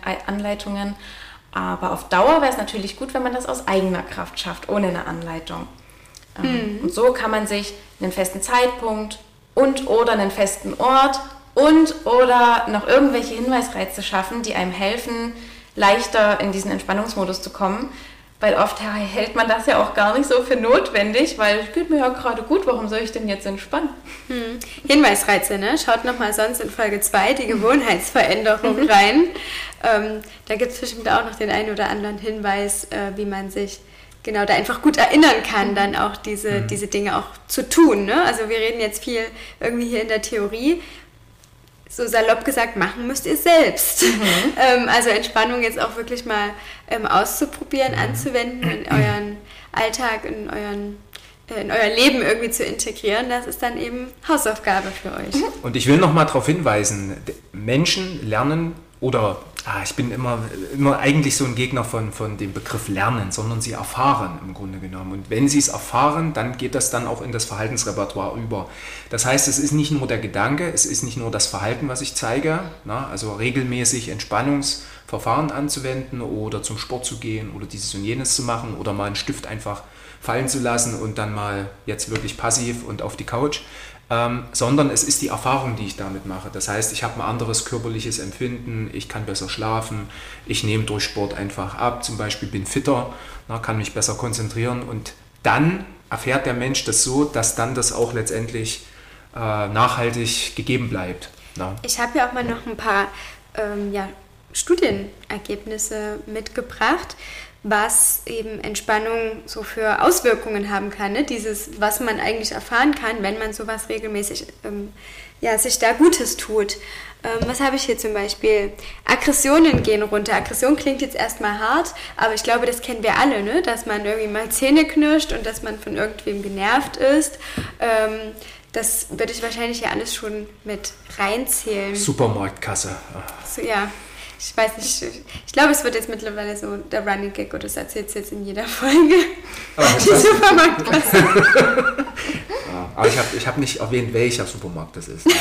Aber auf Dauer wäre es natürlich gut, wenn man das aus eigener Kraft schafft, ohne eine Anleitung. Und so kann man sich einen festen Zeitpunkt und oder einen festen Ort und oder noch irgendwelche Hinweisreize schaffen, die einem helfen, leichter in diesen Entspannungsmodus zu kommen. Weil oft hält man das ja auch gar nicht so für notwendig, weil es geht mir ja gerade gut, warum soll ich denn jetzt entspannen? Hinweisreize, ne? Schaut nochmal sonst in Folge 2 die Gewohnheitsveränderung rein. Da gibt es bestimmt auch noch den einen oder anderen Hinweis, wie man sich genau da einfach gut erinnern kann, dann auch diese Dinge auch zu tun. Ne? Also wir reden jetzt viel irgendwie hier in der Theorie, so salopp gesagt, machen müsst ihr selbst. Also Entspannung jetzt auch wirklich mal auszuprobieren, anzuwenden in euren Alltag, in euer Leben irgendwie zu integrieren, das ist dann eben Hausaufgabe für euch. Und ich will noch mal darauf hinweisen, Menschen lernen oder ich bin immer eigentlich so ein Gegner von dem Begriff Lernen, sondern sie erfahren im Grunde genommen. Und wenn sie es erfahren, dann geht das dann auch in das Verhaltensrepertoire über. Das heißt, es ist nicht nur der Gedanke, es ist nicht nur das Verhalten, was ich zeige, also regelmäßig Entspannungsverfahren anzuwenden oder zum Sport zu gehen oder dieses und jenes zu machen oder mal einen Stift einfach fallen zu lassen und dann mal jetzt wirklich passiv und auf die Couch. Sondern es ist die Erfahrung, die ich damit mache. Das heißt, ich habe ein anderes körperliches Empfinden, ich kann besser schlafen, ich nehme durch Sport einfach ab, zum Beispiel bin fitter, kann mich besser konzentrieren und dann erfährt der Mensch das so, dass dann das auch letztendlich nachhaltig gegeben bleibt. Ich habe ja auch mal noch ein paar Studienergebnisse mitgebracht, was eben Entspannung so für Auswirkungen haben kann. Ne? Dieses, was man eigentlich erfahren kann, wenn man sowas regelmäßig sich da Gutes tut. Was habe ich hier zum Beispiel? Aggressionen gehen runter. Aggression klingt jetzt erstmal hart, aber ich glaube, das kennen wir alle, ne? Dass man irgendwie mal Zähne knirscht und dass man von irgendwem genervt ist. Das würde ich wahrscheinlich ja alles schon mit reinzählen. Supermarktkasse. So, ja. Ich weiß nicht, ich glaube, es wird jetzt mittlerweile so der Running Gag, oder das erzählt es jetzt in jeder Folge. Die Supermarktkasse. Aber ich hab nicht erwähnt, welcher Supermarkt das ist.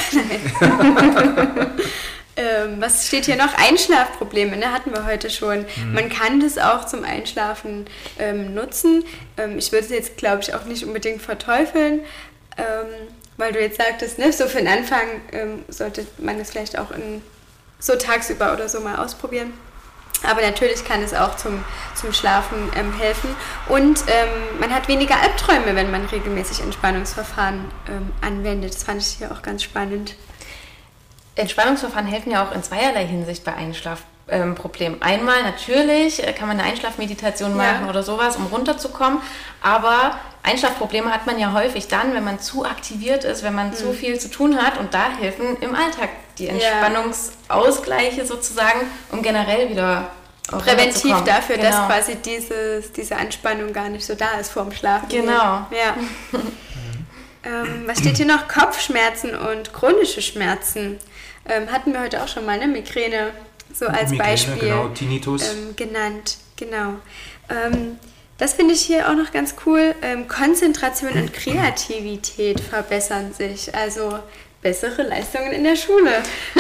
Was steht hier noch? Einschlafprobleme, ne? Hatten wir heute schon. Man kann das auch zum Einschlafen nutzen. Ich würde es jetzt, glaube ich, auch nicht unbedingt verteufeln, weil du jetzt sagtest, ne? So für den Anfang sollte man es vielleicht auch so tagsüber oder so mal ausprobieren. Aber natürlich kann es auch zum Schlafen helfen. Und man hat weniger Albträume, wenn man regelmäßig Entspannungsverfahren anwendet. Das fand ich hier auch ganz spannend. Entspannungsverfahren helfen ja auch in zweierlei Hinsicht bei Einschlafproblemen. Einmal natürlich kann man eine Einschlafmeditation machen oder sowas, um runterzukommen. Aber Einschlafprobleme hat man ja häufig dann, wenn man zu aktiviert ist, wenn man zu viel zu tun hat. Und da helfen im Alltag die Entspannungsausgleiche sozusagen, um generell wieder präventiv dafür, dass quasi diese Anspannung gar nicht so da ist vorm Schlafen. Genau. Ja. Was steht hier noch? Kopfschmerzen und chronische Schmerzen. Hatten wir heute auch schon mal, ne? Migräne so als Beispiel. Genau, Tinnitus. Genannt, genau. Das finde ich hier auch noch ganz cool. Konzentration und Kreativität verbessern sich. Also bessere Leistungen in der Schule.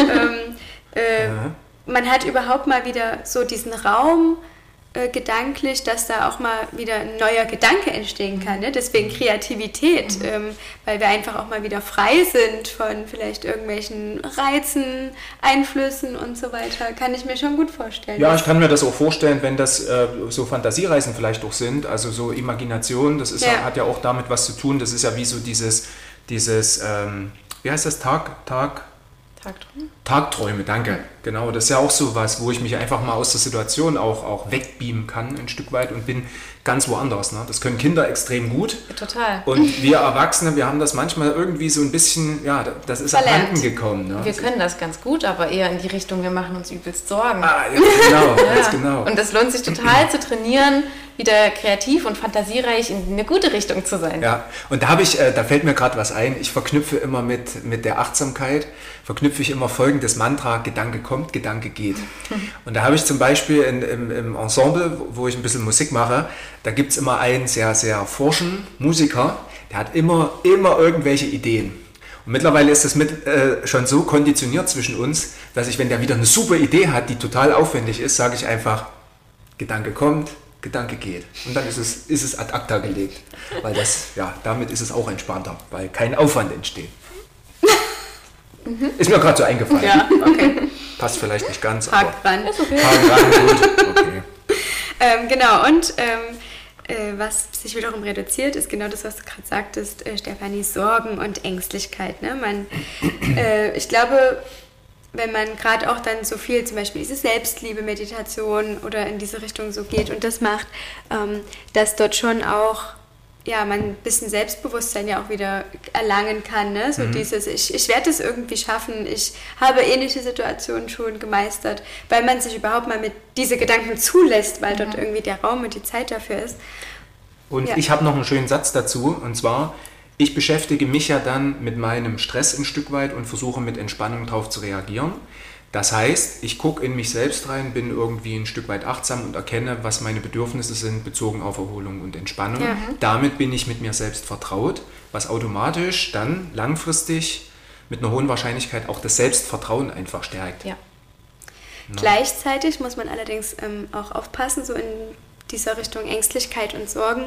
Man hat überhaupt mal wieder so diesen Raum gedanklich, dass da auch mal wieder ein neuer Gedanke entstehen kann. Ne? Deswegen Kreativität, weil wir einfach auch mal wieder frei sind von vielleicht irgendwelchen Reizen, Einflüssen und so weiter. Kann ich mir schon gut vorstellen. Ja, ich kann mir das auch vorstellen, wenn das so Fantasiereisen vielleicht auch sind, also so Imagination, das ist hat ja auch damit was zu tun. Das ist ja wie so dieses wie heißt das, Tagträume, danke. Genau, das ist ja auch so was, wo ich mich einfach mal aus der Situation auch wegbeamen kann, ein Stück weit und bin ganz woanders. Ne? Das können Kinder extrem gut. Total. Und wir Erwachsene, wir haben das manchmal irgendwie so ein bisschen, das ist abhanden gekommen. Ne? Wir können das ganz gut, aber eher in die Richtung, wir machen uns übelst Sorgen. Ganz genau. Und es lohnt sich total zu trainieren, wieder kreativ und fantasiereich in eine gute Richtung zu sein. Ja, und da fällt mir gerade was ein. Ich verknüpfe immer mit der Achtsamkeit, verknüpfe ich immer folgendes Mantra: Gedanke kommt, Gedanke geht. Und da habe ich zum Beispiel im Ensemble, wo ich ein bisschen Musik mache, da gibt es immer einen sehr, sehr forschen Musiker, der hat immer irgendwelche Ideen. Und mittlerweile ist das schon so konditioniert zwischen uns, dass ich, wenn der wieder eine super Idee hat, die total aufwendig ist, sage ich einfach, Gedanke kommt, Gedanke geht. Und dann ist es ad acta gelegt. Weil damit ist es auch entspannter, weil kein Aufwand entsteht. Ist mir gerade so eingefallen. Ja, okay. Passt vielleicht nicht ganz, Haken dran. Ist okay. Haken dran, gut. Okay. Genau, und was sich wiederum reduziert, ist genau das, was du gerade sagtest, Stefanie, Sorgen und Ängstlichkeit. Ne? Ich glaube, wenn man gerade auch dann so viel, zum Beispiel diese Selbstliebe-Meditation oder in diese Richtung so geht und das macht, dass dort schon auch man ein bisschen Selbstbewusstsein ja auch wieder erlangen kann. Ne? So dieses, ich werde es irgendwie schaffen, ich habe ähnliche Situationen schon gemeistert, weil man sich überhaupt mal mit diese Gedanken zulässt, weil dort irgendwie der Raum und die Zeit dafür ist. Und ich habe noch einen schönen Satz dazu, und zwar, ich beschäftige mich ja dann mit meinem Stress ein Stück weit und versuche mit Entspannung darauf zu reagieren. Das heißt, ich gucke in mich selbst rein, bin irgendwie ein Stück weit achtsam und erkenne, was meine Bedürfnisse sind, bezogen auf Erholung und Entspannung. Ja. Damit bin ich mit mir selbst vertraut, was automatisch dann langfristig mit einer hohen Wahrscheinlichkeit auch das Selbstvertrauen einfach stärkt. Ja. Gleichzeitig muss man allerdings auch aufpassen, so in dieser Richtung Ängstlichkeit und Sorgen.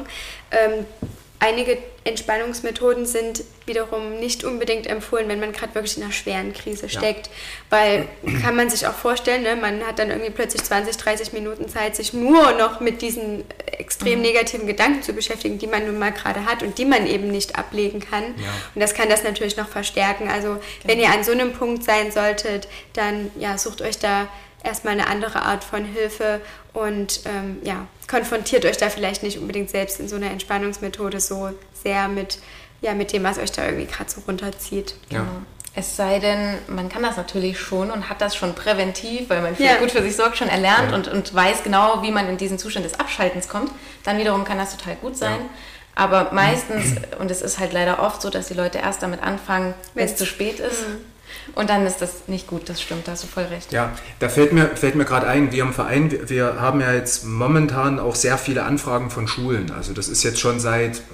Einige Entspannungsmethoden sind wiederum nicht unbedingt empfohlen, wenn man gerade wirklich in einer schweren Krise steckt. Weil, kann man sich auch vorstellen, ne, man hat dann irgendwie plötzlich 20, 30 Minuten Zeit, sich nur noch mit diesen extrem negativen Gedanken zu beschäftigen, die man nun mal gerade hat und die man eben nicht ablegen kann. Ja. Und das kann das natürlich noch verstärken. Also wenn ihr an so einem Punkt sein solltet, dann sucht euch da erstmal eine andere Art von Hilfe und konfrontiert euch da vielleicht nicht unbedingt selbst in so einer Entspannungsmethode so sehr mit dem, was euch da irgendwie gerade so runterzieht. Ja. Genau. Es sei denn, man kann das natürlich schon und hat das schon präventiv, weil man gut für sich sorgt, schon erlernt und weiß genau, wie man in diesen Zustand des Abschaltens kommt. Dann wiederum kann das total gut sein. Ja. Aber meistens, und es ist halt leider oft so, dass die Leute erst damit anfangen, wenn es zu spät ist. Und dann ist das nicht gut, das stimmt, da hast du voll recht. Ja, da fällt mir gerade ein, wir im Verein, wir haben ja jetzt momentan auch sehr viele Anfragen von Schulen. Also das ist jetzt schon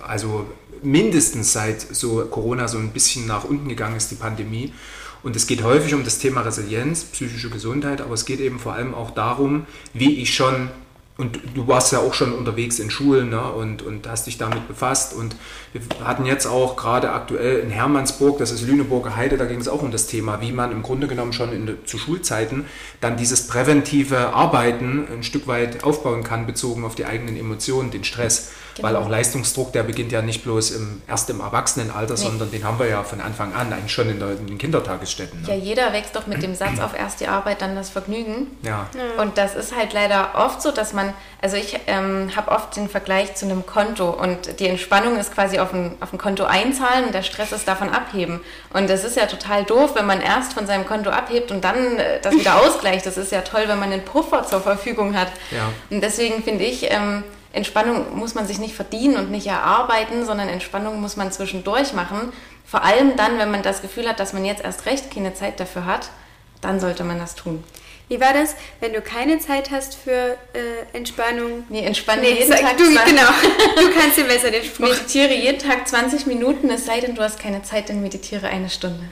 mindestens seit so Corona so ein bisschen nach unten gegangen ist, die Pandemie. Und es geht häufig um das Thema Resilienz, psychische Gesundheit, aber es geht eben vor allem auch darum, wie ich schon, und du warst ja auch schon unterwegs in Schulen, ne, und hast dich damit befasst. Und wir hatten jetzt auch gerade aktuell in Hermannsburg, das ist Lüneburger Heide, da ging es auch um das Thema, wie man im Grunde genommen schon zu Schulzeiten dann dieses präventive Arbeiten ein Stück weit aufbauen kann, bezogen auf die eigenen Emotionen, den Stress. Genau. Weil auch Leistungsdruck, der beginnt ja nicht bloß erst im Erwachsenenalter, sondern den haben wir ja von Anfang an, eigentlich schon in den Kindertagesstätten. Ne? Ja, jeder wächst doch mit dem Satz, auf erst die Arbeit, dann das Vergnügen. Ja. Und das ist halt leider oft so, dass ich habe oft den Vergleich zu einem Konto und die Entspannung ist quasi auf ein Konto einzahlen und der Stress ist davon abheben. Und das ist ja total doof, wenn man erst von seinem Konto abhebt und dann das wieder ausgleicht. Das ist ja toll, wenn man einen Puffer zur Verfügung hat. Ja. Und deswegen finde ich, Entspannung muss man sich nicht verdienen und nicht erarbeiten, sondern Entspannung muss man zwischendurch machen. Vor allem dann, wenn man das Gefühl hat, dass man jetzt erst recht keine Zeit dafür hat, dann sollte man das tun. Wie war das, wenn du keine Zeit hast für Entspannung? Entspanne jeden Tag. Genau, du kannst dir besser den Spruch. Meditiere jeden Tag 20 Minuten, es sei denn, du hast keine Zeit, dann meditiere 1 Stunde.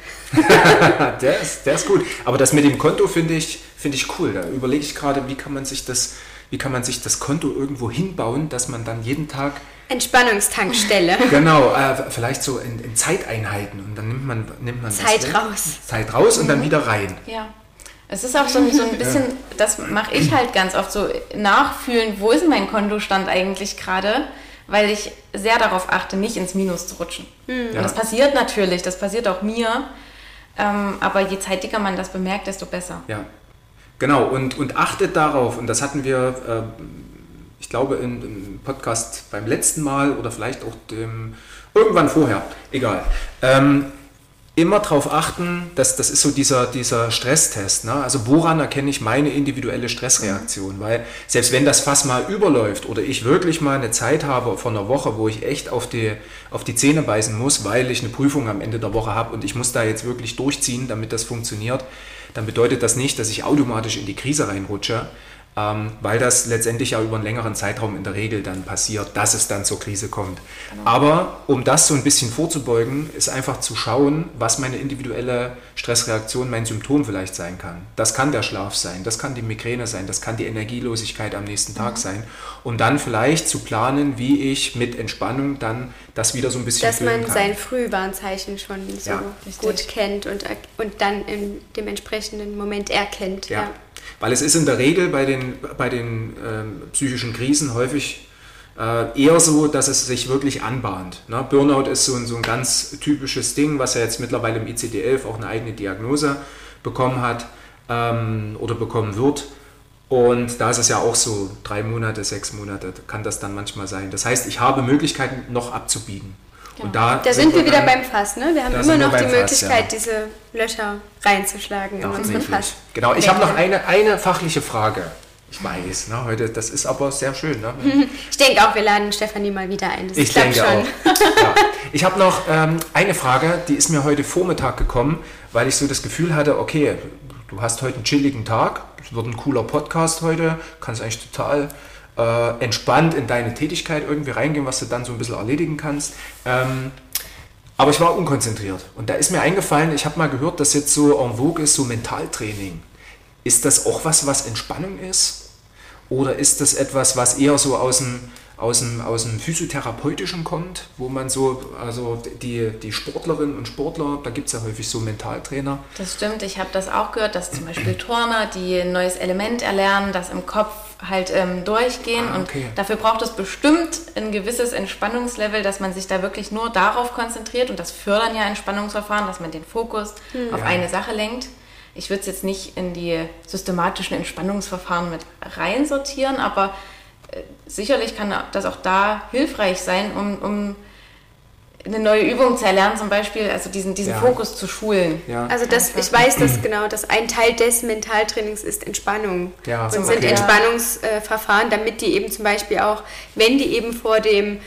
der ist gut. Aber das mit dem Konto finde ich cool. Da überlege ich gerade, wie kann man sich das Konto irgendwo hinbauen, dass man dann jeden Tag... Entspannungstankstelle. Genau, vielleicht so in Zeiteinheiten und dann nimmt man Zeit raus und dann wieder rein. Ja. Es ist auch so ein bisschen, das mache ich halt ganz oft so, nachfühlen, wo ist mein Kontostand eigentlich gerade, weil ich sehr darauf achte, nicht ins Minus zu rutschen. Und das passiert natürlich, das passiert auch mir, aber je zeitiger man das bemerkt, desto besser. Ja, genau, und achtet darauf, und das hatten wir, ich glaube im Podcast beim letzten Mal oder vielleicht auch irgendwann vorher, egal, immer darauf achten, das ist so dieser Stresstest. Ne? Also woran erkenne ich meine individuelle Stressreaktion? Weil selbst wenn das Fass mal überläuft oder ich wirklich mal eine Zeit habe von einer Woche, wo ich echt auf die Zähne beißen muss, weil ich eine Prüfung am Ende der Woche habe und ich muss da jetzt wirklich durchziehen, damit das funktioniert, dann bedeutet das nicht, dass ich automatisch in die Krise reinrutsche. weil das letztendlich ja über einen längeren Zeitraum in der Regel dann passiert, dass es dann zur Krise kommt. Genau. Aber um das so ein bisschen vorzubeugen, ist einfach zu schauen, was meine individuelle Stressreaktion, mein Symptom vielleicht sein kann. Das kann der Schlaf sein, das kann die Migräne sein, das kann die Energielosigkeit am nächsten Tag sein. Und dann vielleicht zu planen, wie ich mit Entspannung dann das wieder so ein bisschen dass man sein Frühwarnzeichen schon so gut kennt und dann in dem entsprechenden Moment erkennt. Ja. Weil es ist in der Regel bei den psychischen Krisen häufig eher so, dass es sich wirklich anbahnt. Ne? Burnout ist so ein ganz typisches Ding, was ja jetzt mittlerweile im ICD-11 auch eine eigene Diagnose bekommen hat oder bekommen wird. Und da ist es ja auch so, 3 Monate, 6 Monate kann das dann manchmal sein. Das heißt, ich habe Möglichkeiten noch abzubiegen. Ja. Und da sind wir wieder beim Fass, ne? Wir haben immer noch die Möglichkeit, diese Löcher reinzuschlagen in unsere Fass. Genau, ich habe noch eine fachliche Frage. Ich weiß, ne, heute, das ist aber sehr schön. Ne? Ich denke auch, wir laden Stefanie mal wieder ein. Ich denke schon. Auch. Ja. Ich habe noch eine Frage, die ist mir heute Vormittag gekommen, weil ich so das Gefühl hatte, okay, du hast heute einen chilligen Tag, es wird ein cooler Podcast heute, kannst eigentlich total entspannt in deine Tätigkeit irgendwie reingehen, was du dann so ein bisschen erledigen kannst. Aber ich war unkonzentriert und da ist mir eingefallen, ich habe mal gehört, dass jetzt so en vogue ist, so Mentaltraining. Ist das auch was Entspannung ist? Oder ist das etwas, was eher so aus dem Physiotherapeutischen kommt, wo man so, also die Sportlerinnen und Sportler, da gibt es ja häufig so Mentaltrainer. Das stimmt, ich habe das auch gehört, dass zum Beispiel Turner, die ein neues Element erlernen, das im Kopf halt durchgehen okay. Und dafür braucht es bestimmt ein gewisses Entspannungslevel, dass man sich da wirklich nur darauf konzentriert und das fördern ja Entspannungsverfahren, dass man den Fokus auf eine Sache lenkt. Ich würde es jetzt nicht in die systematischen Entspannungsverfahren mit reinsortieren, aber sicherlich kann das auch da hilfreich sein, um eine neue Übung zu erlernen, zum Beispiel, also diesen Fokus zu schulen. Ja. Also ich weiß, dass ein Teil des Mentaltrainings ist Entspannung. Ja, und sind Entspannungsverfahren, damit die eben zum Beispiel auch, wenn die eben vor dem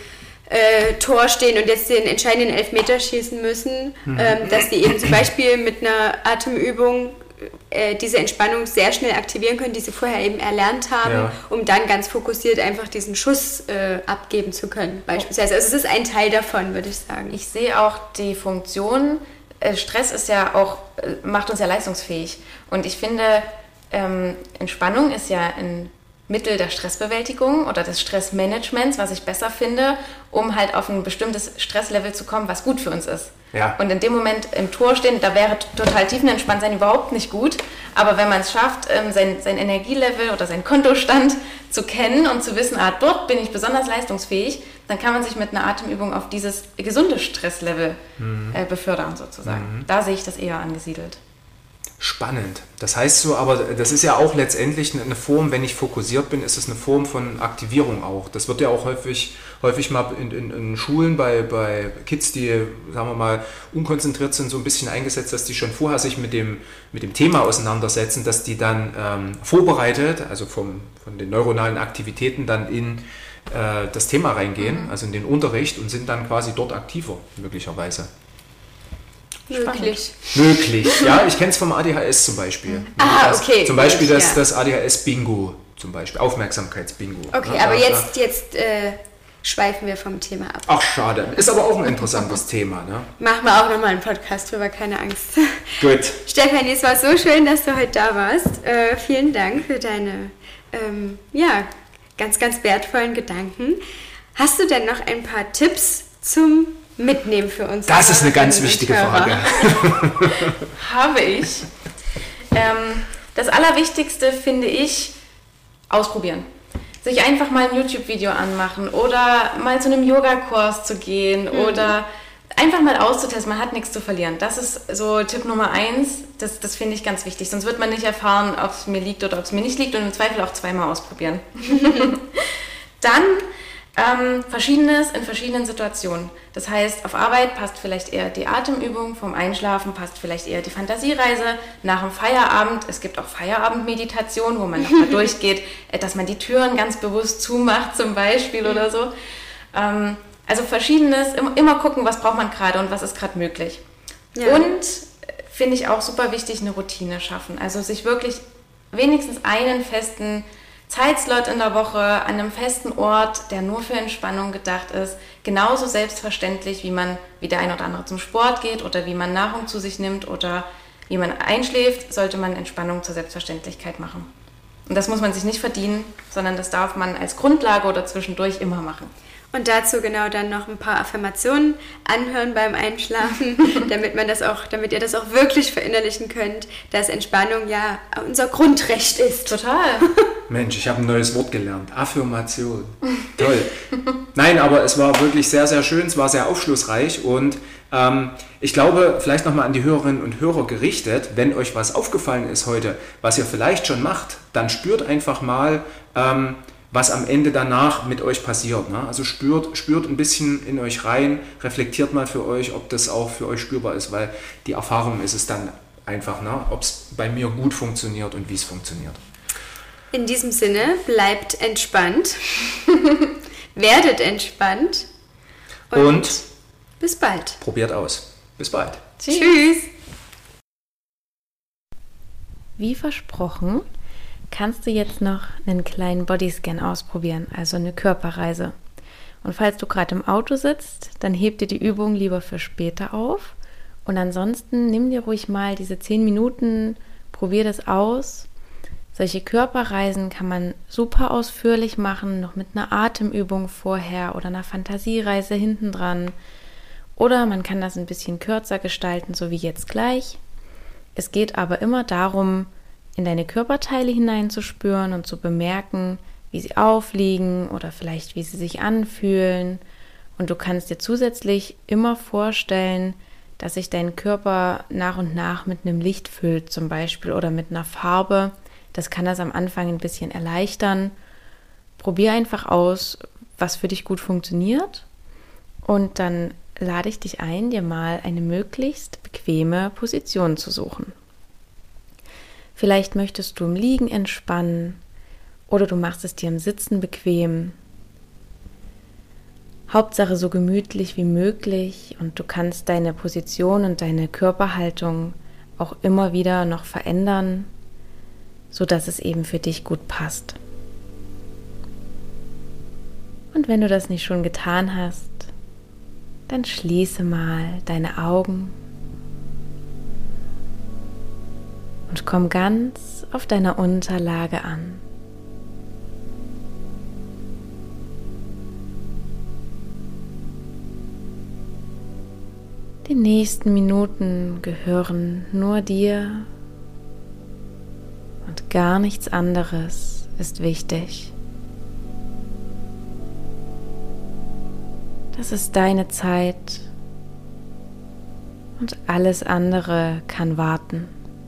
Tor stehen und jetzt den entscheidenden Elfmeter schießen müssen, dass die eben zum Beispiel mit einer Atemübung diese Entspannung sehr schnell aktivieren können, die sie vorher eben erlernt haben, um dann ganz fokussiert einfach diesen Schuss abgeben zu können, beispielsweise. Also es ist ein Teil davon, würde ich sagen. Ich sehe auch die Funktion, Stress ist ja auch, macht uns ja leistungsfähig. Und ich finde, Entspannung ist ja ein Mittel der Stressbewältigung oder des Stressmanagements, was ich besser finde, um halt auf ein bestimmtes Stresslevel zu kommen, was gut für uns ist. Ja. Und in dem Moment im Tor stehen, da wäre total tiefenentspannt sein überhaupt nicht gut. Aber wenn man es schafft, sein Energielevel oder seinen Kontostand zu kennen und zu wissen, dort bin ich besonders leistungsfähig, dann kann man sich mit einer Atemübung auf dieses gesunde Stresslevel befördern sozusagen. Da sehe ich das eher angesiedelt. Spannend. Das heißt so, aber das ist ja auch letztendlich eine Form, wenn ich fokussiert bin, ist es eine Form von Aktivierung auch. Das wird ja auch häufig mal in Schulen bei Kids, die, sagen wir mal, unkonzentriert sind, so ein bisschen eingesetzt, dass die schon vorher sich mit dem Thema auseinandersetzen, dass die dann vorbereitet, also von den neuronalen Aktivitäten dann in das Thema reingehen, also in den Unterricht und sind dann quasi dort aktiver, möglicherweise. Möglich, ja. Ich kenne es vom ADHS zum Beispiel. Okay. Zum Beispiel das ADHS-Bingo, zum Beispiel, Aufmerksamkeits-Bingo. Okay, aber jetzt schweifen wir vom Thema ab. Ach, schade. Ist aber auch ein interessantes Thema. Ne? Machen wir auch nochmal einen Podcast drüber, keine Angst. Gut. Stefanie, es war so schön, dass du heute da warst. Vielen Dank für deine ganz, ganz wertvollen Gedanken. Hast du denn noch ein paar Tipps zum Mitnehmen für uns? Das ist eine ganz wichtige Frage. Habe ich. Das Allerwichtigste finde ich, ausprobieren. Sich einfach mal ein YouTube-Video anmachen oder mal zu einem Yoga-Kurs zu gehen oder einfach mal auszutesten. Man hat nichts zu verlieren. Das ist so Tipp Nummer 1. Das finde ich ganz wichtig. Sonst wird man nicht erfahren, ob es mir liegt oder ob es mir nicht liegt und im Zweifel auch zweimal ausprobieren. Dann Verschiedenes in verschiedenen Situationen. Das heißt, auf Arbeit passt vielleicht eher die Atemübung, vom Einschlafen passt vielleicht eher die Fantasiereise, nach dem Feierabend, es gibt auch Feierabendmeditation, wo man nochmal durchgeht, dass man die Türen ganz bewusst zumacht zum Beispiel oder so. Also Verschiedenes, immer gucken, was braucht man gerade und was ist gerade möglich. Ja. Und finde ich auch super wichtig, eine Routine schaffen. Also sich wirklich wenigstens einen festen Zeitslot in der Woche an einem festen Ort, der nur für Entspannung gedacht ist. Genauso selbstverständlich, wie der ein oder andere zum Sport geht oder wie man Nahrung zu sich nimmt oder wie man einschläft, sollte man Entspannung zur Selbstverständlichkeit machen. Und das muss man sich nicht verdienen, sondern das darf man als Grundlage oder zwischendurch immer machen. Und dazu genau dann noch ein paar Affirmationen anhören beim Einschlafen, damit ihr das auch wirklich verinnerlichen könnt, dass Entspannung ja unser Grundrecht ist. Total. Mensch, ich habe ein neues Wort gelernt. Affirmation. Toll. Nein, aber es war wirklich sehr, sehr schön. Es war sehr aufschlussreich und ich glaube, vielleicht nochmal an die Hörerinnen und Hörer gerichtet, wenn euch was aufgefallen ist heute, was ihr vielleicht schon macht, dann spürt einfach mal, was am Ende danach mit euch passiert. Ne? Also spürt ein bisschen in euch rein, reflektiert mal für euch, ob das auch für euch spürbar ist, weil die Erfahrung ist es dann einfach, ne? Ob es bei mir gut funktioniert und wie es funktioniert. In diesem Sinne, bleibt entspannt, werdet entspannt und bis bald. Probiert aus. Bis bald. Tschüss. Wie versprochen, kannst du jetzt noch einen kleinen Bodyscan ausprobieren, also eine Körperreise. Und falls du gerade im Auto sitzt, dann heb dir die Übung lieber für später auf. Und ansonsten nimm dir ruhig mal diese 10 Minuten, probier das aus. Solche Körperreisen kann man super ausführlich machen, noch mit einer Atemübung vorher oder einer Fantasiereise hinten dran. Oder man kann das ein bisschen kürzer gestalten, so wie jetzt gleich. Es geht aber immer darum, in deine Körperteile hineinzuspüren und zu bemerken, wie sie aufliegen oder vielleicht wie sie sich anfühlen. Und du kannst dir zusätzlich immer vorstellen, dass sich dein Körper nach und nach mit einem Licht füllt zum Beispiel oder mit einer Farbe. Das kann das am Anfang ein bisschen erleichtern. Probier einfach aus, was für dich gut funktioniert und dann lade ich dich ein, dir mal eine möglichst bequeme Position zu suchen. Vielleicht möchtest du im Liegen entspannen oder du machst es dir im Sitzen bequem. Hauptsache so gemütlich wie möglich und du kannst deine Position und deine Körperhaltung auch immer wieder noch verändern, sodass es eben für dich gut passt. Und wenn du das nicht schon getan hast, dann schließe mal deine Augen und komm ganz auf deiner Unterlage an. Die nächsten Minuten gehören nur dir und gar nichts anderes ist wichtig. Das ist deine Zeit und alles andere kann warten.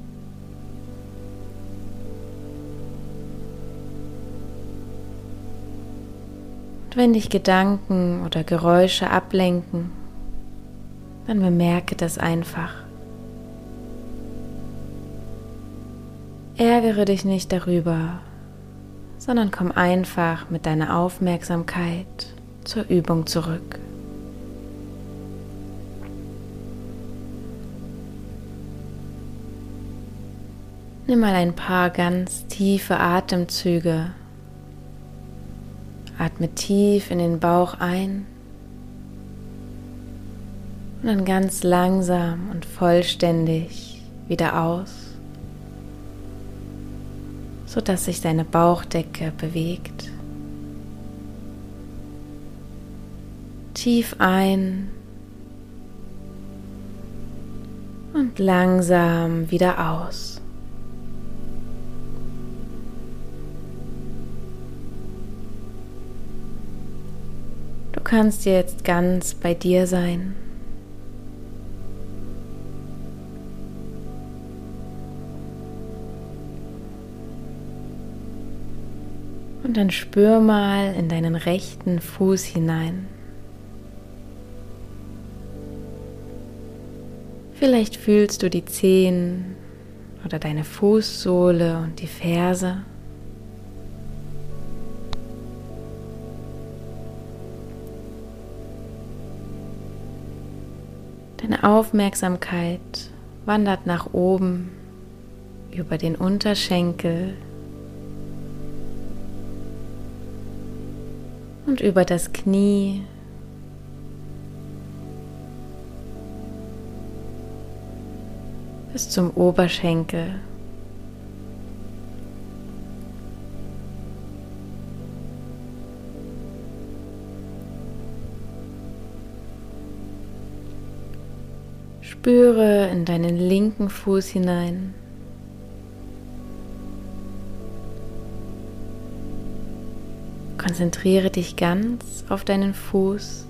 Und wenn dich Gedanken oder Geräusche ablenken, dann bemerke das einfach. Ärgere dich nicht darüber, sondern komm einfach mit deiner Aufmerksamkeit zur Übung zurück. Nimm mal ein paar ganz tiefe Atemzüge. Atme tief in den Bauch ein und dann ganz langsam und vollständig wieder aus, sodass sich deine Bauchdecke bewegt. Tief ein und langsam wieder aus. Du kannst jetzt ganz bei dir sein. Und dann spür mal in deinen rechten Fuß hinein. Vielleicht fühlst du die Zehen oder deine Fußsohle und die Ferse. Deine Aufmerksamkeit wandert nach oben über den Unterschenkel und über das Knie bis zum Oberschenkel. Spüre in deinen linken Fuß hinein. Konzentriere dich ganz auf deinen Fuß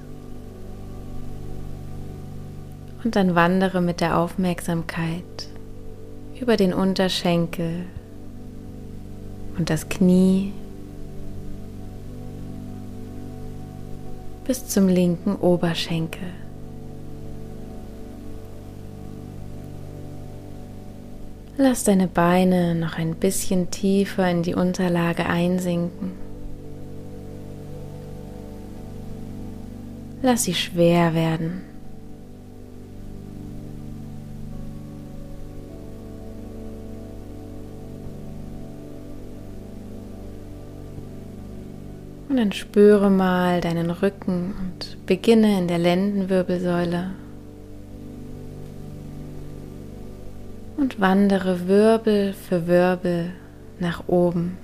und dann wandere mit der Aufmerksamkeit über den Unterschenkel und das Knie bis zum linken Oberschenkel. Lass deine Beine noch ein bisschen tiefer in die Unterlage einsinken. Lass sie schwer werden. Und dann spüre mal deinen Rücken und beginne in der Lendenwirbelsäule. Und wandere Wirbel für Wirbel nach oben.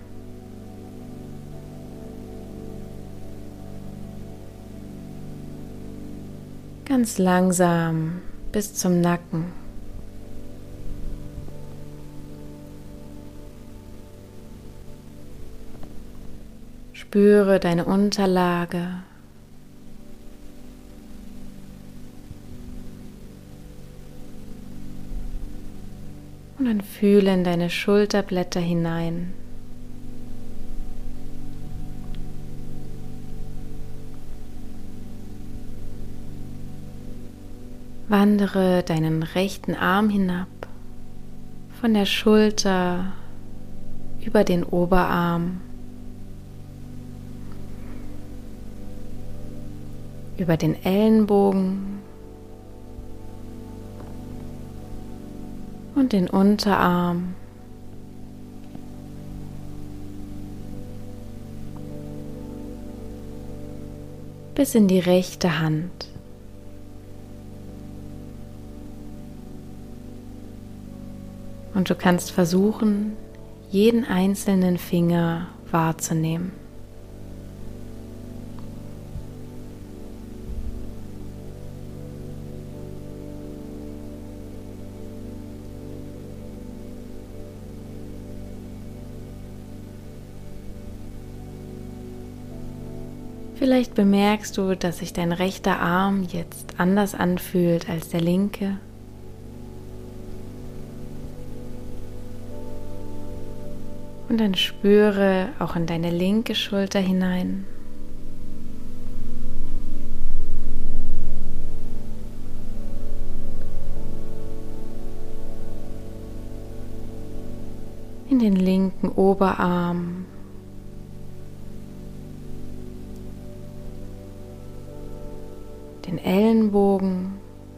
Ganz langsam bis zum Nacken. Spüre deine Unterlage. Und dann fühle in deine Schulterblätter hinein. Wandere deinen rechten Arm hinab, von der Schulter über den Oberarm, über den Ellenbogen und den Unterarm, bis in die rechte Hand. Und du kannst versuchen, jeden einzelnen Finger wahrzunehmen. Vielleicht bemerkst du, dass sich dein rechter Arm jetzt anders anfühlt als der linke. Und dann spüre auch in deine linke Schulter hinein. In den linken Oberarm. Den Ellenbogen.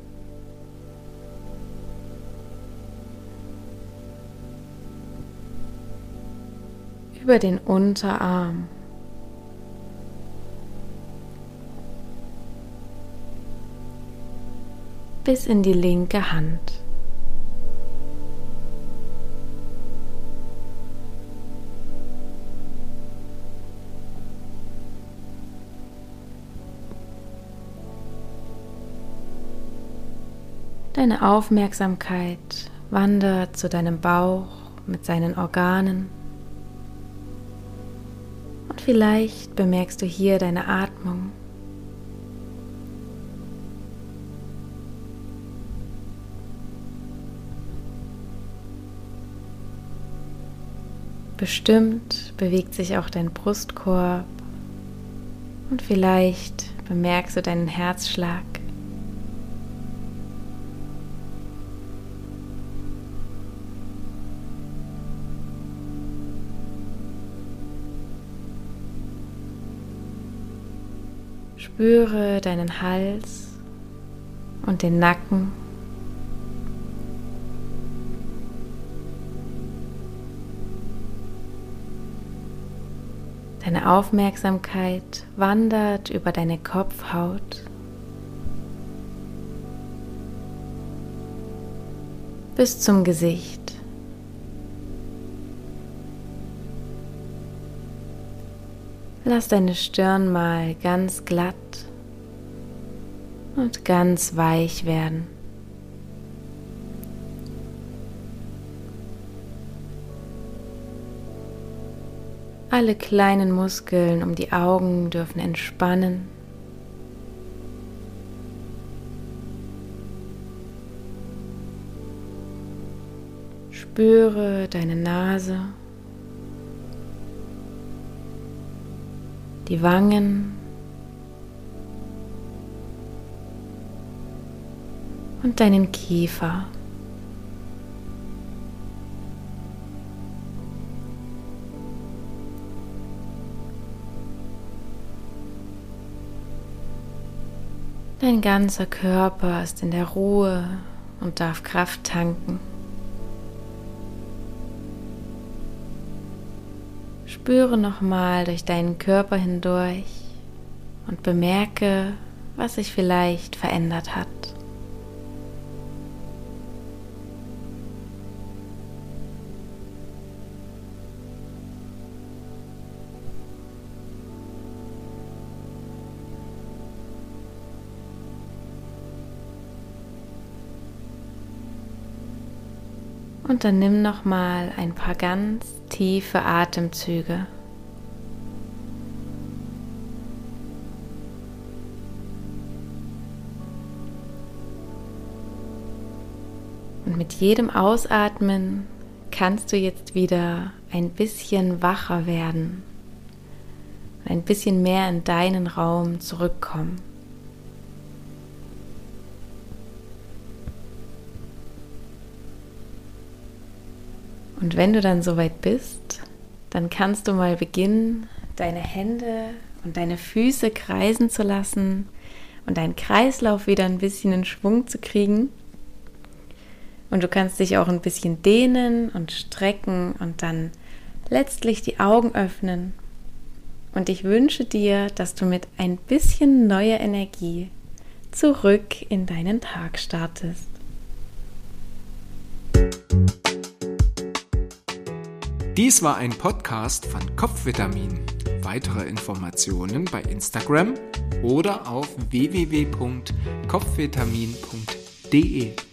Über den Unterarm. Bis in die linke Hand. Deine Aufmerksamkeit wandert zu deinem Bauch mit seinen Organen. Und vielleicht bemerkst du hier deine Atmung. Bestimmt bewegt sich auch dein Brustkorb und vielleicht bemerkst du deinen Herzschlag. Spüre deinen Hals und den Nacken. Deine Aufmerksamkeit wandert über deine Kopfhaut bis zum Gesicht. Lass deine Stirn mal ganz glatt und ganz weich werden. Alle kleinen Muskeln um die Augen dürfen entspannen. Spüre deine Nase, die Wangen und deinen Kiefer. Dein ganzer Körper ist in der Ruhe und darf Kraft tanken. Spüre nochmal durch deinen Körper hindurch und bemerke, was sich vielleicht verändert hat. Und dann nimm nochmal ein paar ganz tiefe Atemzüge. Und mit jedem Ausatmen kannst du jetzt wieder ein bisschen wacher werden, ein bisschen mehr in deinen Raum zurückkommen. Und wenn du dann soweit bist, dann kannst du mal beginnen, deine Hände und deine Füße kreisen zu lassen und deinen Kreislauf wieder ein bisschen in Schwung zu kriegen. Und du kannst dich auch ein bisschen dehnen und strecken und dann letztlich die Augen öffnen. Und ich wünsche dir, dass du mit ein bisschen neuer Energie zurück in deinen Tag startest. Dies war ein Podcast von Kopfvitamin. Weitere Informationen bei Instagram oder auf www.kopfvitamin.de.